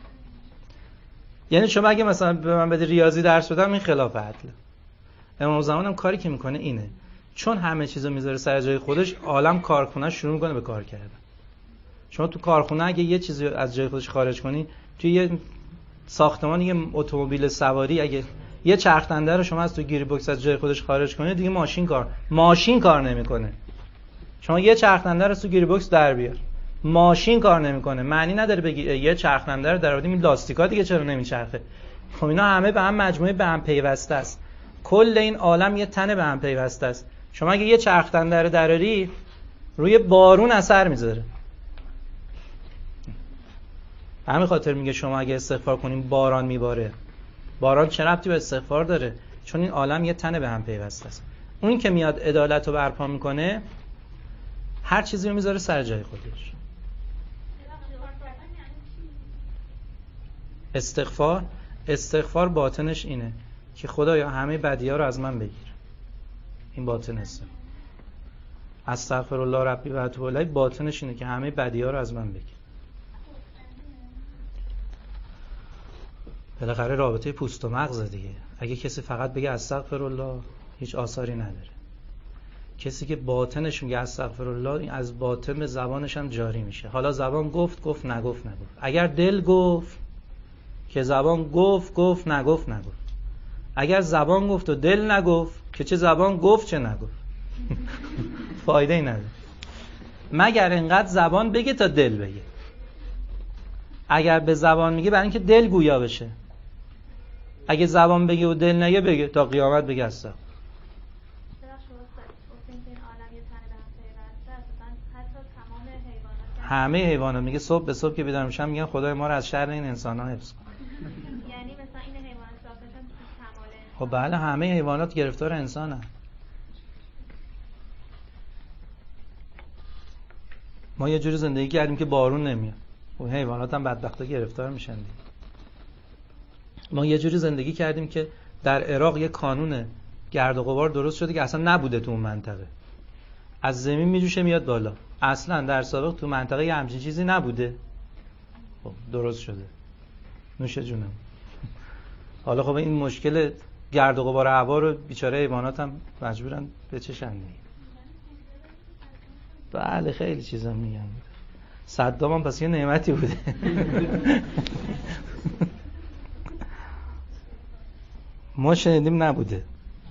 یعنی شما اگه مثلا به من بده ریاضی درس بدم، این خلاف عدله. امام زمان هم کاری که میکنه اینه، چون همه چیزو میذاره سر جای خودش، عالم کارخونه شروع میکنه به کار کردن. شما تو کارخونه اگه یه چیزی از جای خودش خارج کنی، توی یه ساختمان، یه اتومبیل سواری، اگه یه چرخ دنده رو شما از تو گیری بوکس از جای خودش خارج کنی، دیگه ماشین کار نمیکنه. شما یه چرخ دنده رو تو گیری بوکس در بیار، ماشین کار نمیکنه. معنی نداره بگی یه چرخ دنده رو در آوردیم این لاستیکا دیگه چرا نمیچرخه. خب اینا همه به هم مجموعه به هم پیوسته است. کل این عالم یه تنه به هم پیوسته است. شما اگه یه چرخ دنده رو دراری، روی بارون اثر میذاره. همین خاطر میگه شما اگه استغفار کنیم باران میباره. باران چه ربطی به استغفار داره؟ چون این عالم یه تنه به هم پیوسته است. اون که میاد عدالت رو برپا میکنه، هر چیزی رو میذاره سر جای خودش. استغفار باطنش اینه که خدایا همه بدی‌ها رو از من بگیر. این باطن استغفار. استغفرالله ربی و اتوب الیه باطنش اینه که همه بدی‌ها رو از من بگیر. بالاخره رابطه پوست و مغز دیگه. اگه کسی فقط بگه استغفرالله، هیچ آثاری نداره. کسی که باطنش میگه استغفرالله، این از باطن به زبانش هم جاری میشه. حالا زبان گفت نگفت. اگر دل گفت که زبان گفت نگفت. اگر زبان گفت و دل نگفت که چه زبان گفت چه نگفت. فایده ای نداره. مگر انقدر زبان بگه تا دل بگه. اگر به زبان میگه برای اینکه دل گویا بشه. اگه زبان بگه و دل نگه بگه تا قیامت بگه استغفر. همه حیوانات میگه صبح به صبح که بیدار میشن میگن خدای ما رو از شر این انسان‌ها حفظ کن. یعنی مثلا این حیوانات صافتن کماله. خب بله همه حیوانات گرفتار انسانن. ما یه جوری زندگی کردیم که بارون نمیاد. اون حیوانات هم بدبختا گرفتار میشن دیگه. ما یه جوری زندگی کردیم که در عراق یه کانون گرد و غبار درست شده که اصلا نبوده تو اون منطقه. از زمین میجوشه میاد بالا. اصلا در سابق تو منطقه یه همچین چیزی نبوده. خب درست شده. نوش جونم. حالا خب این مشکل گرد و غبار هوا رو بیچاره حیوانات هم مجبورن بچشن. بله خیلی چیزا میگن. صدام هم پس یه نعمتی بوده. ما شنیدیم نبوده.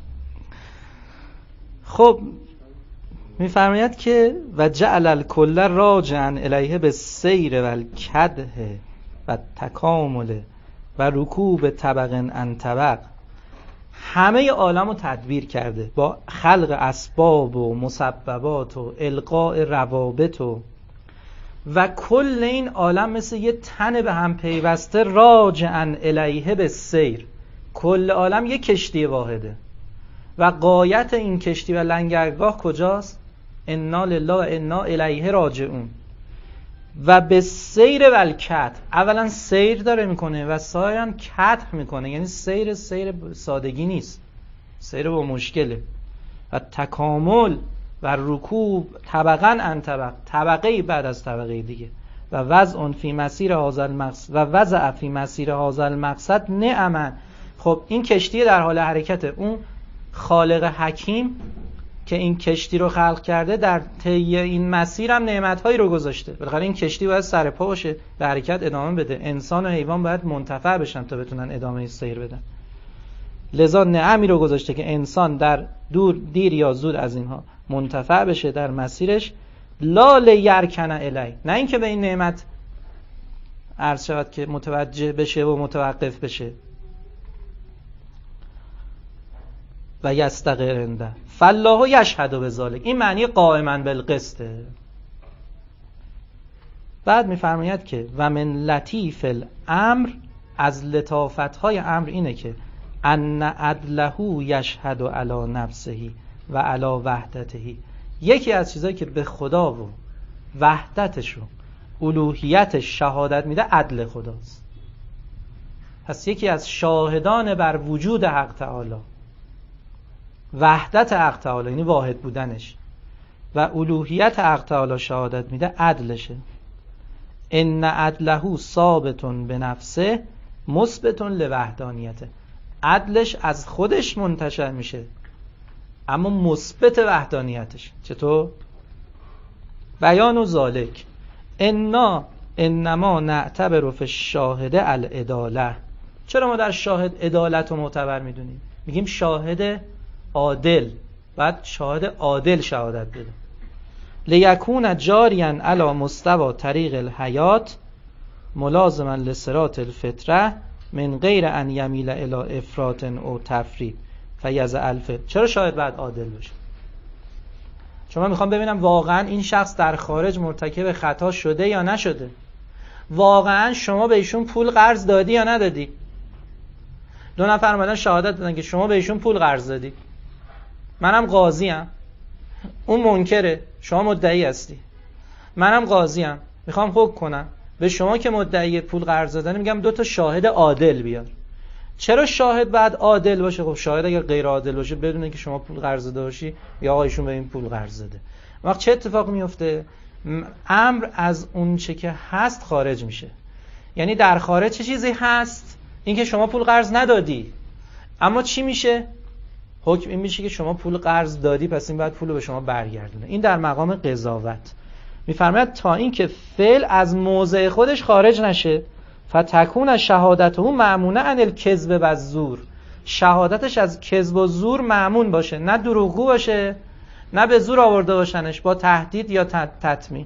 خب میفرماید که و جعل الکل راجعا الیه بالسیر و الکده و تکامل و رکوب طبق عن طبق، همه عالم رو تدبیر کرده با خلق اسباب و مسببات و القاء روابط و کل این عالم مثل یه تن به هم پیوسته راجعا الیه بالسیر، کل عالم یه کشتی واحده و غایت این کشتی و لنگرگاه کجاست؟ انا لله و انا الیه راجعون. و به سیر و الکدح، اولا سیر داره میکنه و ثانیاً کدح میکنه، یعنی سیر سادگی نیست، سیر با مشکله. و تکامل و رکوب طبقاً عن طبق، طبقه بعد از طبقه دیگه. و وضع فی مسیر هذا المقصد و وضع فی مسیر هذا المقصد نعما. خب این کشتی در حال حرکته، اون خالق حکیم که این کشتی رو خلق کرده در طی این مسیر هم نعمت‌هایی رو گذاشته. بالاخره این کشتی باید سر پا باشه، به حرکت ادامه بده. انسان و حیوان باید منتفع بشن تا بتونن ادامه سیر بدن. لذا نعمی رو گذاشته که انسان در دیر یا زود از اینها منتفع بشه در مسیرش. لا لیرکن الی، نه اینکه به این نعمت عرض شود که متوجه بشه و متوقف بشه. و یستقر عنده فالله یشهد بذلک، این معنی قائما بالقسطه. بعد میفرماید که و من لطیف الامر، از لطافت‌های امر اینه که ان عدله یشهد علی نفسه و علی وحدته، یکی از چیزایی که به خدا و وحدتش و الوهیتش شهادت میده عدل خداست. پس یکی از شاهدان بر وجود حق تعالی، وحدت حق تعالی یعنی واحد بودنش و الوهیت حق تعالی شهادت میده عدلشه. ان عدله ثابت بنفسه مثبت لوحدانیته، عدلش از خودش منتشر میشه اما مثبت وحدانیتش. چطور؟ بیان و ذالک انما نعتبر فی الشاهد العداله. چرا ما در شاهد عدالت رو معتبر میدونیم؟ میگیم شاهد عادل، بعد شاهد عادل شهادت بده. لیکون جاریا علی مستوى طریق الحیات ملازما لصراط الفطره من غیر ان یمیل الی افراط او تفریط فیضع الفطر. چرا شاهد بعد عادل باشه؟ چون من میخوام ببینم واقعا این شخص در خارج مرتکب خطا شده یا نشده. واقعا شما به ایشون پول قرض دادی یا ندادی؟ دو نفر اومدن شهادت دادن که شما به ایشون پول قرض دادی. منم قاضیم، اون منکره، شما مدعی هستی. منم قاضیم، میخوام حکم کنم. به شما که مدعی پول قرض دادن میگم 2 تا شاهد عادل بیار. چرا شاهد بعد عادل باشه؟ خب شاهد اگر غیر عادل باشه بدونه که شما پول قرض داده باشی یا آقا ایشون به این پول قرض داده، وقت چه اتفاق میفته؟ امر از اون چه که هست خارج میشه. یعنی در خارج چه چیزی هست؟ اینکه شما پول قرض ندادی. اما چی میشه؟ حکم این میشه که شما پول قرض دادی، پس این بعد پول رو به شما برگردونه. این در مقام قضاوت. میفرماید تا این که فعل از موضع خودش خارج نشه، فتکون شهادته مأمونه عن الکذب و الزور، شهادتش از کذب و زور مأمون باشه، نه دروغگو باشه، نه به زور آورده باشنش با تهدید یا تطمیع.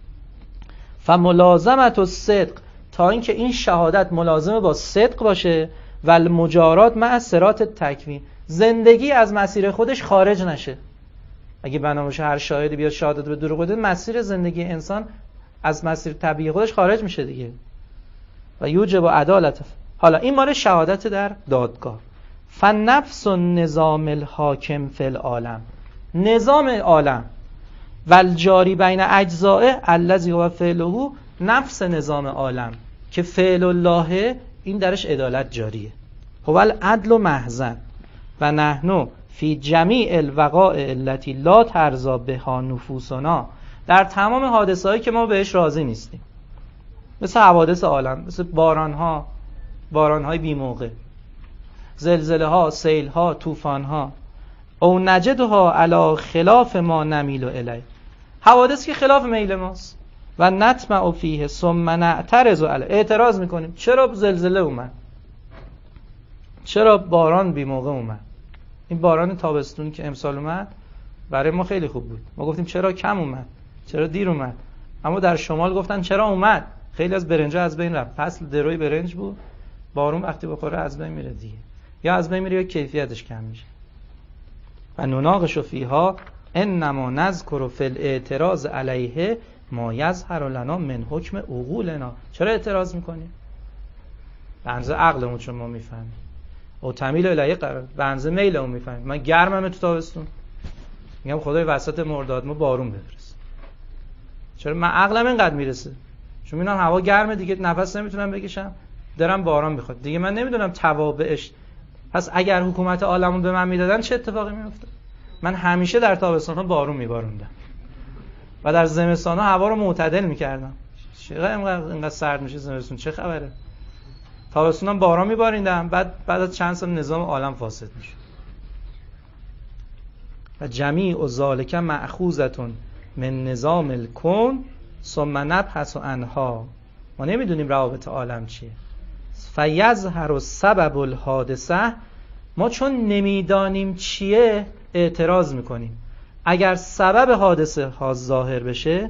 فملازمت الصدق، تا اینکه این شهادت ملازمه با صدق باشه و المجارات مع صراط التکوین، زندگی از مسیر خودش خارج نشه. اگه بنابراین هر شاهدی بیاد شهادت به دروغ بده، مسیر زندگی انسان از مسیر طبیعی خودش خارج میشه دیگه. و یوجب عدالت. حالا این مال شهادت در دادگاه. فنفس النظام الحاکم فی العالم، نظام عالم و الجاری بین اجزاء الذی هو فعله، نفس نظام عالم که فعل الله این درش عدالت جاریه. هو العدل محضاً و نحن فی جمیع الوقائع التي لا ترضی بها نفوسنا، در تمام حادثه‌هایی که ما بهش راضی نیستیم، مثل حوادث عالم، مثل باران‌های بی موقع، زلزله ها، سیل ها، طوفان ها. او نجدها علی خلاف ما نمیل الی، حوادث که خلاف میل ماست. و نطمع فیه ثم نعترض علیه، اعتراض میکنیم چرا زلزله اومد، چرا باران بی موقع اومد. این باران تابستون که امسال اومد برای ما خیلی خوب بود، ما گفتیم چرا کم اومد، چرا دیر اومد. اما در شمال گفتن چرا اومد، خیلی از برنجا از بین رفت. فصل دروی برنج بود، بارون وقتی بخوره از بین میره دیگه، یا از بین میره یا کیفیتش کم میشه. و نناقش فیها انما نذکر فی الاعتراض علیه ما یظهر لنا من حکم عقولنا. چرا اعتراض میکنیم؟ بنز عقلمون چون ما میفهمیم. او تمیل الیه قرار، بنز میلمون میفهمیم. من گرمم تو تابستون، میگم خدای وسط مرداد ما بارون بفرست. چرا من عقلم اینقدر میرسه؟ چون میبینم هوا گرمه دیگه، نفس نمیتونم بکشم، دارم باران بخواد دیگه. من نمیدونم توابعش. پس اگر حکومت عالمون به من میدادن چه اتفاقی میافتاد؟ من همیشه در تابستان‌ها بارون میباروندم و در زمستان‌ها هوا رو معتدل میکردم. چرا اینقدر سرد میشه زمستون؟ چه خبره؟ تابستونم باران میباریندم، بعد از چند سال نظام عالم فاسد میشه. و جمیع ذالک مأخوذة من نظام الکون ثم نبحث عنها. ما نمیدونیم روابط عالم چیه. فیظهر سبب الحادثه، ما چون نمیدانیم چیه اعتراض میکنیم. اگر سبب حادثه ها ظاهر بشه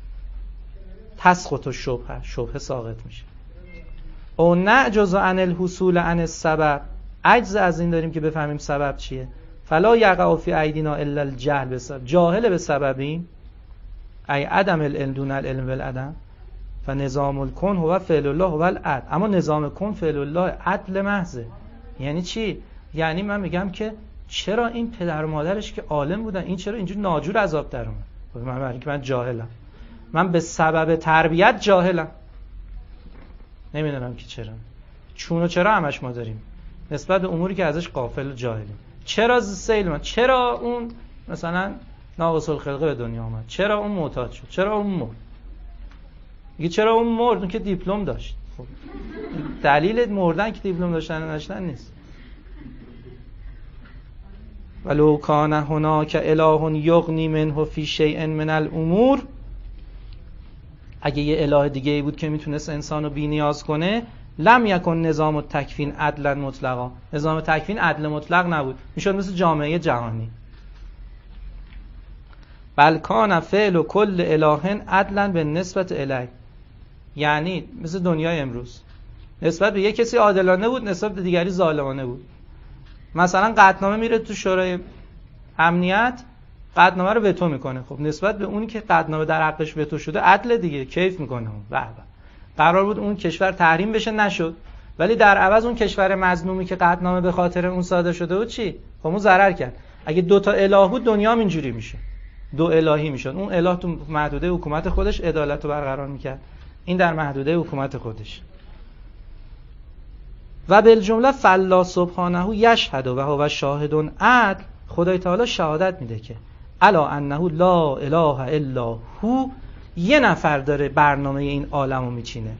تسقط شبهه ساقط میشه. او نعجز عن الحصول عن السبب، عجز از این داریم که بفهمیم سبب چیه. فلا یقع فی ایدینا الا الجهل بسبب، جاهل به سببیم، ای عدم العلم دون العلم والعدم. فنظام الکون هو فعل الله هو العدل. اما نظام کن فعل الله عدل محضه. یعنی چی؟ یعنی من میگم که چرا این پدر و مادرش که عالم بودن این چرا اینجوری ناجور عذاب در اومد؟ من جاهلم، من به سبب تربیت جاهلم، نمیدونم که چرا. چون و چرا همش ما داریم نسبت به اموری که ازش غافل و جاهلیم. چرا سیل من؟ چرا اون مثلا ناقص الخلقه به دنیا آمد؟ چرا اون معتاد شد؟ چرا اون مرد؟ میگه چرا اون مرد؟ اون که دیپلم داشت. خب دلیل مردن که دیپلم داشتن نیست. ولو کان هناک اله یغنی منه فی شیء من الامور، اگه یه اله دیگه ای بود که میتونست انسانو بی نیاز کنه، لم یکن نظام التکوین عدلا مطلقا، نظام تکوین عدل مطلق نبود، میشد مثل جامعه جهانی. بل کان فعل کل اله عدلا به نسبت الیه، یعنی مثل دنیای امروز نسبت به یک کسی عادلانه بود، نسبت به دیگری ظالمانه بود. مثلا قطعنامه میره تو شورای امنیت، قطعنامه رو وتو میکنه. خب نسبت به اونی که قطعنامه در حقش وتو شده عدل دیگه، کیف میکنه اون. به قرار بود اون کشور تحریم بشه، نشد، ولی در عوض اون کشور مظلومی که قطعنامه به خاطر اون صادر شده بود چی؟ خب اون ضرر کرد. اگه دو تا اله بود دنیا اینجوری میشه، دو الهی میشد. اون اله تو محدوده حکومت خودش عدالت رو برقرار میکرد، این در محدوده حکومت خودش. و بالجمله فالله سبحانه یشهد و هو شاهد عدل، خدای تعالی شهادت میده که الا انه لا اله الا هو، یه نفر داره برنامه این عالمو میچینه.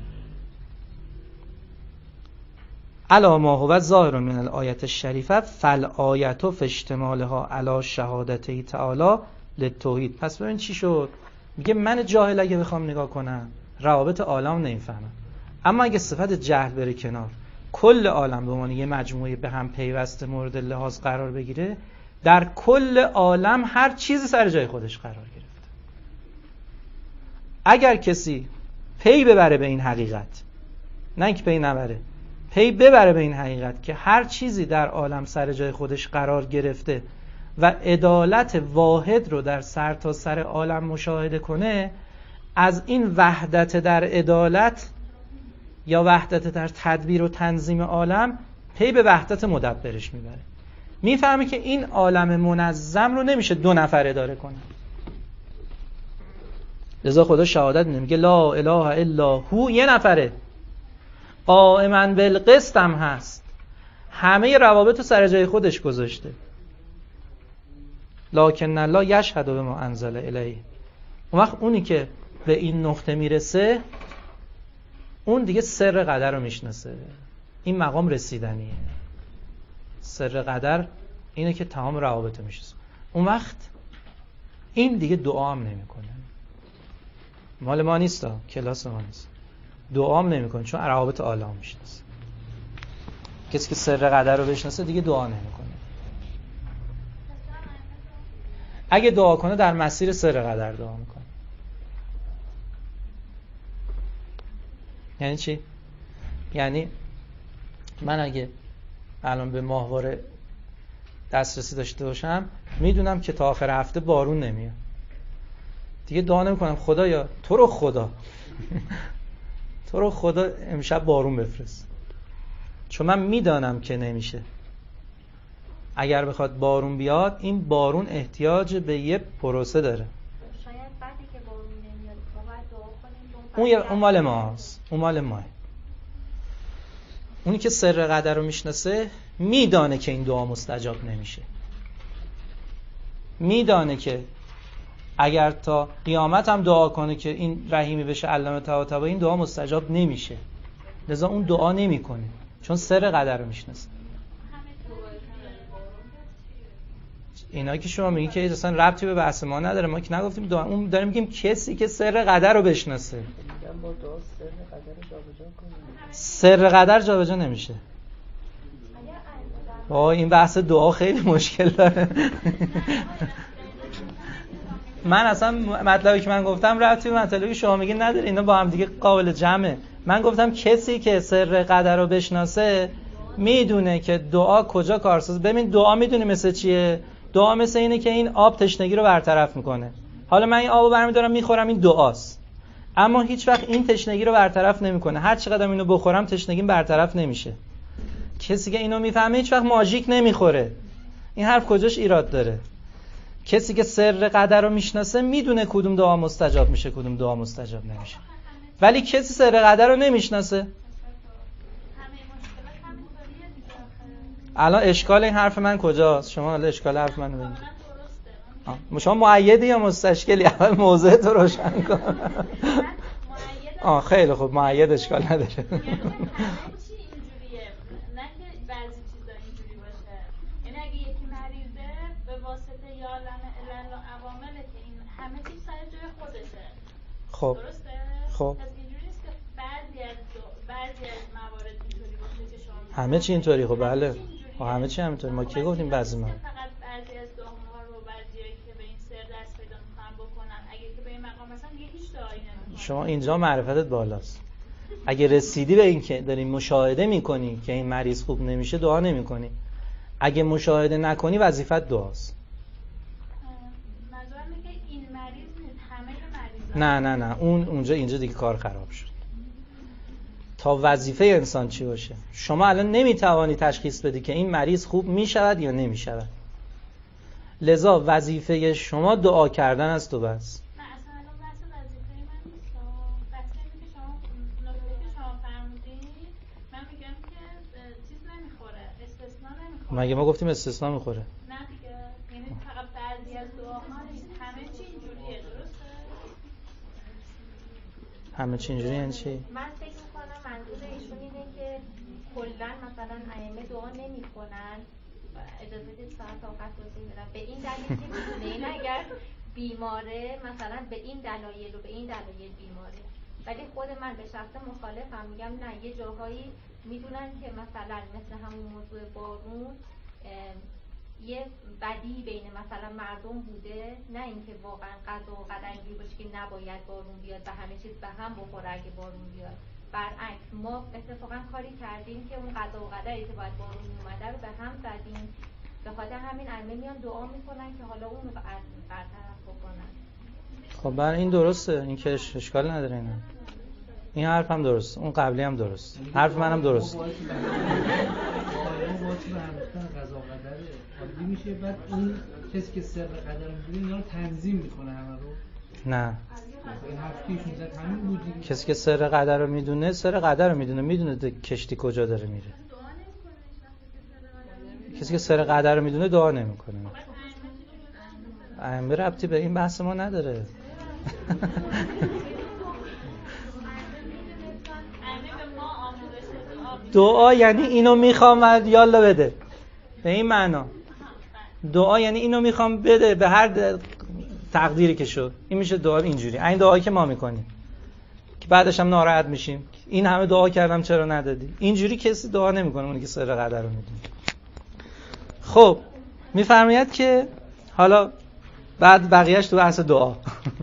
الا ما هو ظاهر من الآیت الشریفه فالآیت فی اشتمالها علی شهادته تعالی للتوحید. پس ببین چی شد؟ میگه من جاهل اگه بخوام نگاه کنم روابط عالم نمیفهمم، اما اگه صفت جهل بره کنار، کل عالم به عنوان یه مجموعه به هم پیوسته مورد لحاظ قرار بگیره، در کل عالم هر چیزی سر جای خودش قرار گرفته. اگر کسی پی ببره به این حقیقت، نه اینکه پی نبره، پی ببره به این حقیقت که هر چیزی در عالم سر جای خودش قرار گرفته و عدالت واحد رو در سر تا سر عالم مشاهده کنه، از این وحدت در عدالت یا وحدت در تدبیر و تنظیم عالم پی به وحدت مدبرش میبره. میفهمه که این عالم منظم رو نمیشه دو نفر اداره کنه. لذا خدا شهادت میده، میگه لا اله الا هو، یه نفره، قائما بالقسط هم هست، همه روابط رو سر جای خودش گذاشته. لکن الله یشهد بما انزل الیه. اون وقت اونی که به این نقطه میرسه اون دیگه سر قدر رو میشناسه، این مقام رسیدنیه. سر قدر اینه که تمام روابط میشه. اون وقت این دیگه دعا هم نمیکنه. مال ما نیست، کلاس ما نیست. دعا هم نمیکنه چون روابط اعلی میشناسه. کسی که سر قدر رو بشناسه دیگه دعا نمیکنه. اگه دعا کنه در مسیر سر قدر دعا میکنه. یعنی چی؟ یعنی من اگه الان به ماهواره دسترسی داشته باشم میدونم که تا آخر هفته بارون نمیاد، دیگه دعا نمیکنم خدایا تو رو خدا امشب بارون بفرست، چون من میدانم که نمیشه. اگر بخواد بارون بیاد این بارون احتیاج به یه پروسه داره. شاید بعدی که بارون نمیاد ما باید دعا کنیم. اون مال ماست، اون مال ماه. اونی که سر قدر رو میشناسه میدانه که این دعا مستجاب نمیشه، میدانه که اگر تا قیامت هم دعا کنه که این رحیمی بشه علامه طباطبایی این دعا مستجاب نمیشه، لذا اون دعا نمیکنه چون سر قدر رو میشناسه. اینا که شما میگین که اصلا ربطی به بحث ما نداره، ما که نگفتیم دعا، اون داریم میگیم کسی که سر قدر رو بشناسه. سر قدر جابجا نمیشه. این بحث دعا خیلی مشکل داره. من اصلا مطلبی که من گفتم ربطی به مطلبی که شما میگین نداره، اینا با هم دیگه قابل جمعه. من گفتم کسی که سر قدر رو بشناسه میدونه که دعا کجا کارساز. ببین دعا میدونی مثل چیه؟ دعا مثل اینه که این آب تشنگی رو برطرف میکنه. حالا من این آبو برمی‌دارم میخورم، این دعاست. اما هیچ وقت این تشنگی رو برطرف نمیکنه. هر چقدر اینو بخورم تشنگیم برطرف نمیشه. کسی که اینو میفهمه هیچ وقت ماژیک نمیخوره. این حرف کجاش ایراد داره؟ کسی که سر قدر رو میشناسه میدونه کدوم دعا مستجاب میشه کدوم دعا مستجاب نمیشه. ولی کسی سر قدر رو نمیشناسه. الان اشکال این حرف من کجاست؟ شما الان اشکال حرف منو ببینید. شما مؤیدی یا مستشکلی؟ اول موضوع تو روشن کن. خیلی خوب، مؤید اشکال نداره. اینجوریه، نه که بعضی چیزا اینجوری باشه. یعنی اگه یکی مریضه به واسطه یا علل و عوامله که این همه چیز سر جای خودشه. خب درسته؟ خب پس اینجوری نیست که بعضی از موارد اینجوری باشه که شما همه چی اینطوری. خب بله، همه چی همینطوری. ما کی گفتیم بعضی ما فقط بعضی از دعاها رو بعضیایی که به این سر دست پیدا می‌کنن بکنن، اگه که به این مقام مثلا دیگه هیچ دعایی نمی‌کنن. شما اینجا معرفتت بالاست. اگه رسیدی به این که داری مشاهده می‌کنی که این مریض خوب نمیشه دعا نمی‌کنی. اگه مشاهده نکنی وظیفت دعاست. منظورم اینه که این مریض نیست، همه مریضا. نه اون اینجا دیگه کار خراب شد. تا وظیفه انسان چی باشه؟ شما الان نمیتوانی تشخیص بدی که این مریض خوب میشود یا نمیشود. لذا وظیفه شما دعا کردن است و بس. نه اصلا الان بحث وظیفه من نیست. بحث اینه که شما نکته که شما فرمودید من میگم که چیز نمیخوره، استثنا نمیخوره. مگه ما گفتیم استثنا میخوره؟ نه دیگه، یعنی فقط بعضی از دعاها نیست، همه چی اینجوریه. درسته؟ همه چی اینجوری یعنی چی؟ من فکر میکنم منظور ایشون اینه که کلا مثلا ائمه دعا نمیکنن، اجازه بدید ساعت طاقت توضیح بدم. به این دلیل که میدونه این اگر بیماره مثلا به این دلایل و به این دلایل بیماره، ولی خود من به شخص مخالفم، میگم نه، یه جاهایی میدونن که مثلا مثل همون موضوع بارون یه بدی بین مثلا مردم بوده، نه اینکه واقعا قضا و قدر اینجوری باشه که نباید بارون بیاد و همه چیز به هم بخوره اگه بارون بیاد. برعکس ما اتفاقا کاری کردیم که اون قضا و قدری که باید بارون اومده رو به هم زدیم. به خاطر همین ائمه میان دعا میکنن که حالا اون رو برطرف بکنن. خب برای این درسته، این که اشکال نداره. این حرف هم درست، اون قبلی هم درست، حرف منم درست. میشه بعد اون کسی که سر قدر می‌دونه اینا رو تنظیم میکنه همه رو. نه این حرفیشون زد همین بودی. کسی که سر قدر رو میدونه سر قدر رو میدونه کشتی کجا داره میره. کسی که سر قدر رو میدونه دعا نمیکنه. ائمه ربطی به این بحث ما نداره. دعا یعنی اینو میخوام یالا بده. به این معنا دعا یعنی اینو میخوام بده به هر تقدیری که شد. این میشه دعا اینجوری. این دعایی که ما میکنیم که بعدش هم ناراحت میشیم این همه دعا کردم چرا ندادی. اینجوری کسی دعا نمیکنه اونی که سر قدر رو میدونه. خب میفرماید که حالا بعد بقیهش تو بحث دعا.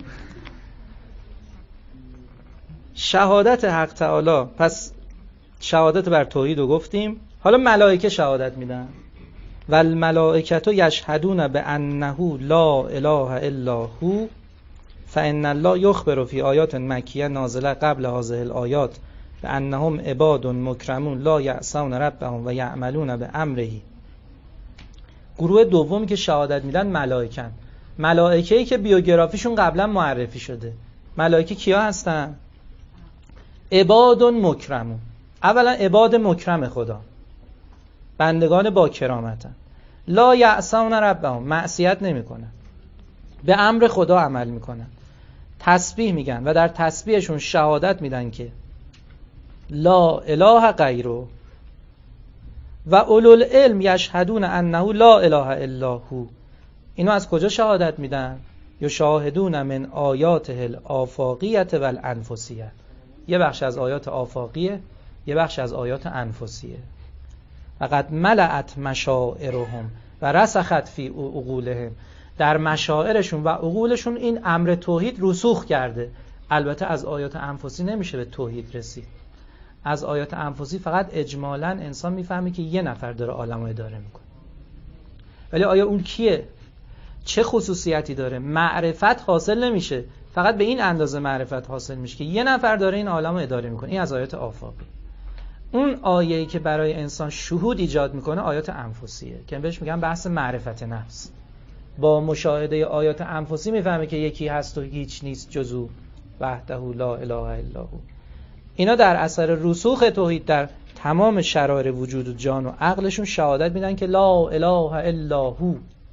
شهادت حق تعالی، پس شهادت بر توحید رو گفتیم. حالا ملائکه شهادت میدن. والملائکة یشهدون بأنه لا اله الا هو فإن الله یخبر فی آیات مکیه نازله قبل هذه الآیات بأنهم عباد مکرمون لا یعصون ربهم و یعملون بأمره. گروه دومی که شهادت میدن ملائکن. ملائکه‌ای که بیوگرافیشون قبلا معرفی شده. ملائکه کیا هستن؟ عباد مکرمون. اولا عباد مکرم خدا، بندگان با کرامتن. لا یعصون ربهم، معصیت نمیکنن، به امر خدا عمل میکنن، تسبیح میگن و در تسبیحشون شهادت میدن که لا اله غیره و اولو العلم یشهدون انه لا اله الا هو. اینو از کجا شهادت میدن؟ یشاهدون من آیاته الآفاقیه و الانفسیه. یه بخش از آیات آفاقیه، یه بخش از آیات انفسیه. فقط ملأت مشاعرهم و رسخت فی عقولهم. در مشاعرشون و عقولشون این امر توحید رسوخ کرده. البته از آیات انفسی نمیشه به توحید رسید. از آیات انفسی فقط اجمالاً انسان میفهمه که یه نفر داره عالم رو اداره میکنه. ولی آیا اون کیه؟ چه خصوصیتی داره؟ معرفت حاصل نمیشه. فقط به این اندازه معرفت حاصل میشه که یه نفر داره این عالم رو اداره میکنه. این از آیات آفاقی. اون آیه‌ای که برای انسان شهود ایجاد میکنه آیات انفسیه که بهش میگن بحث معرفت نفس. با مشاهده آیات انفسی میفهمه که یکی هست و هیچ نیست جز او وحده لا اله الا هو. اینا در اثر رسوخ توحید در تمام شرایط وجود و جان و عقلشون شهادت میدن که لا اله الا هو.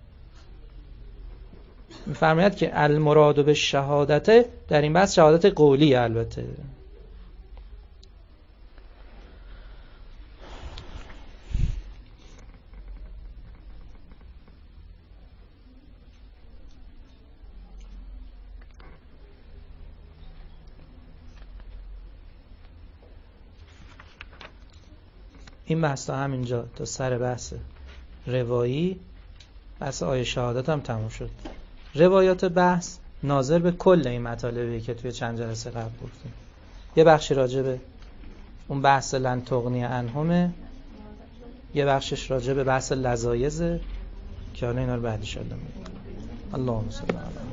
میفرماید که المراد به شهادت در این بحث شهادت قولی البته. این بحث تا همینجا تا سر بحث روایی، بحث آیه شهادت هم تموم شد. روایات بحث ناظر به کل این مطالبی که توی چند جلسه قبل گفتیم. یه بخشی راجع به اون بحث لن تغنی عنهم، یه بخشش راجع به بحث لذایزه که حالا اینا رو بعد ان شاء الله میگم. اللهم صل علی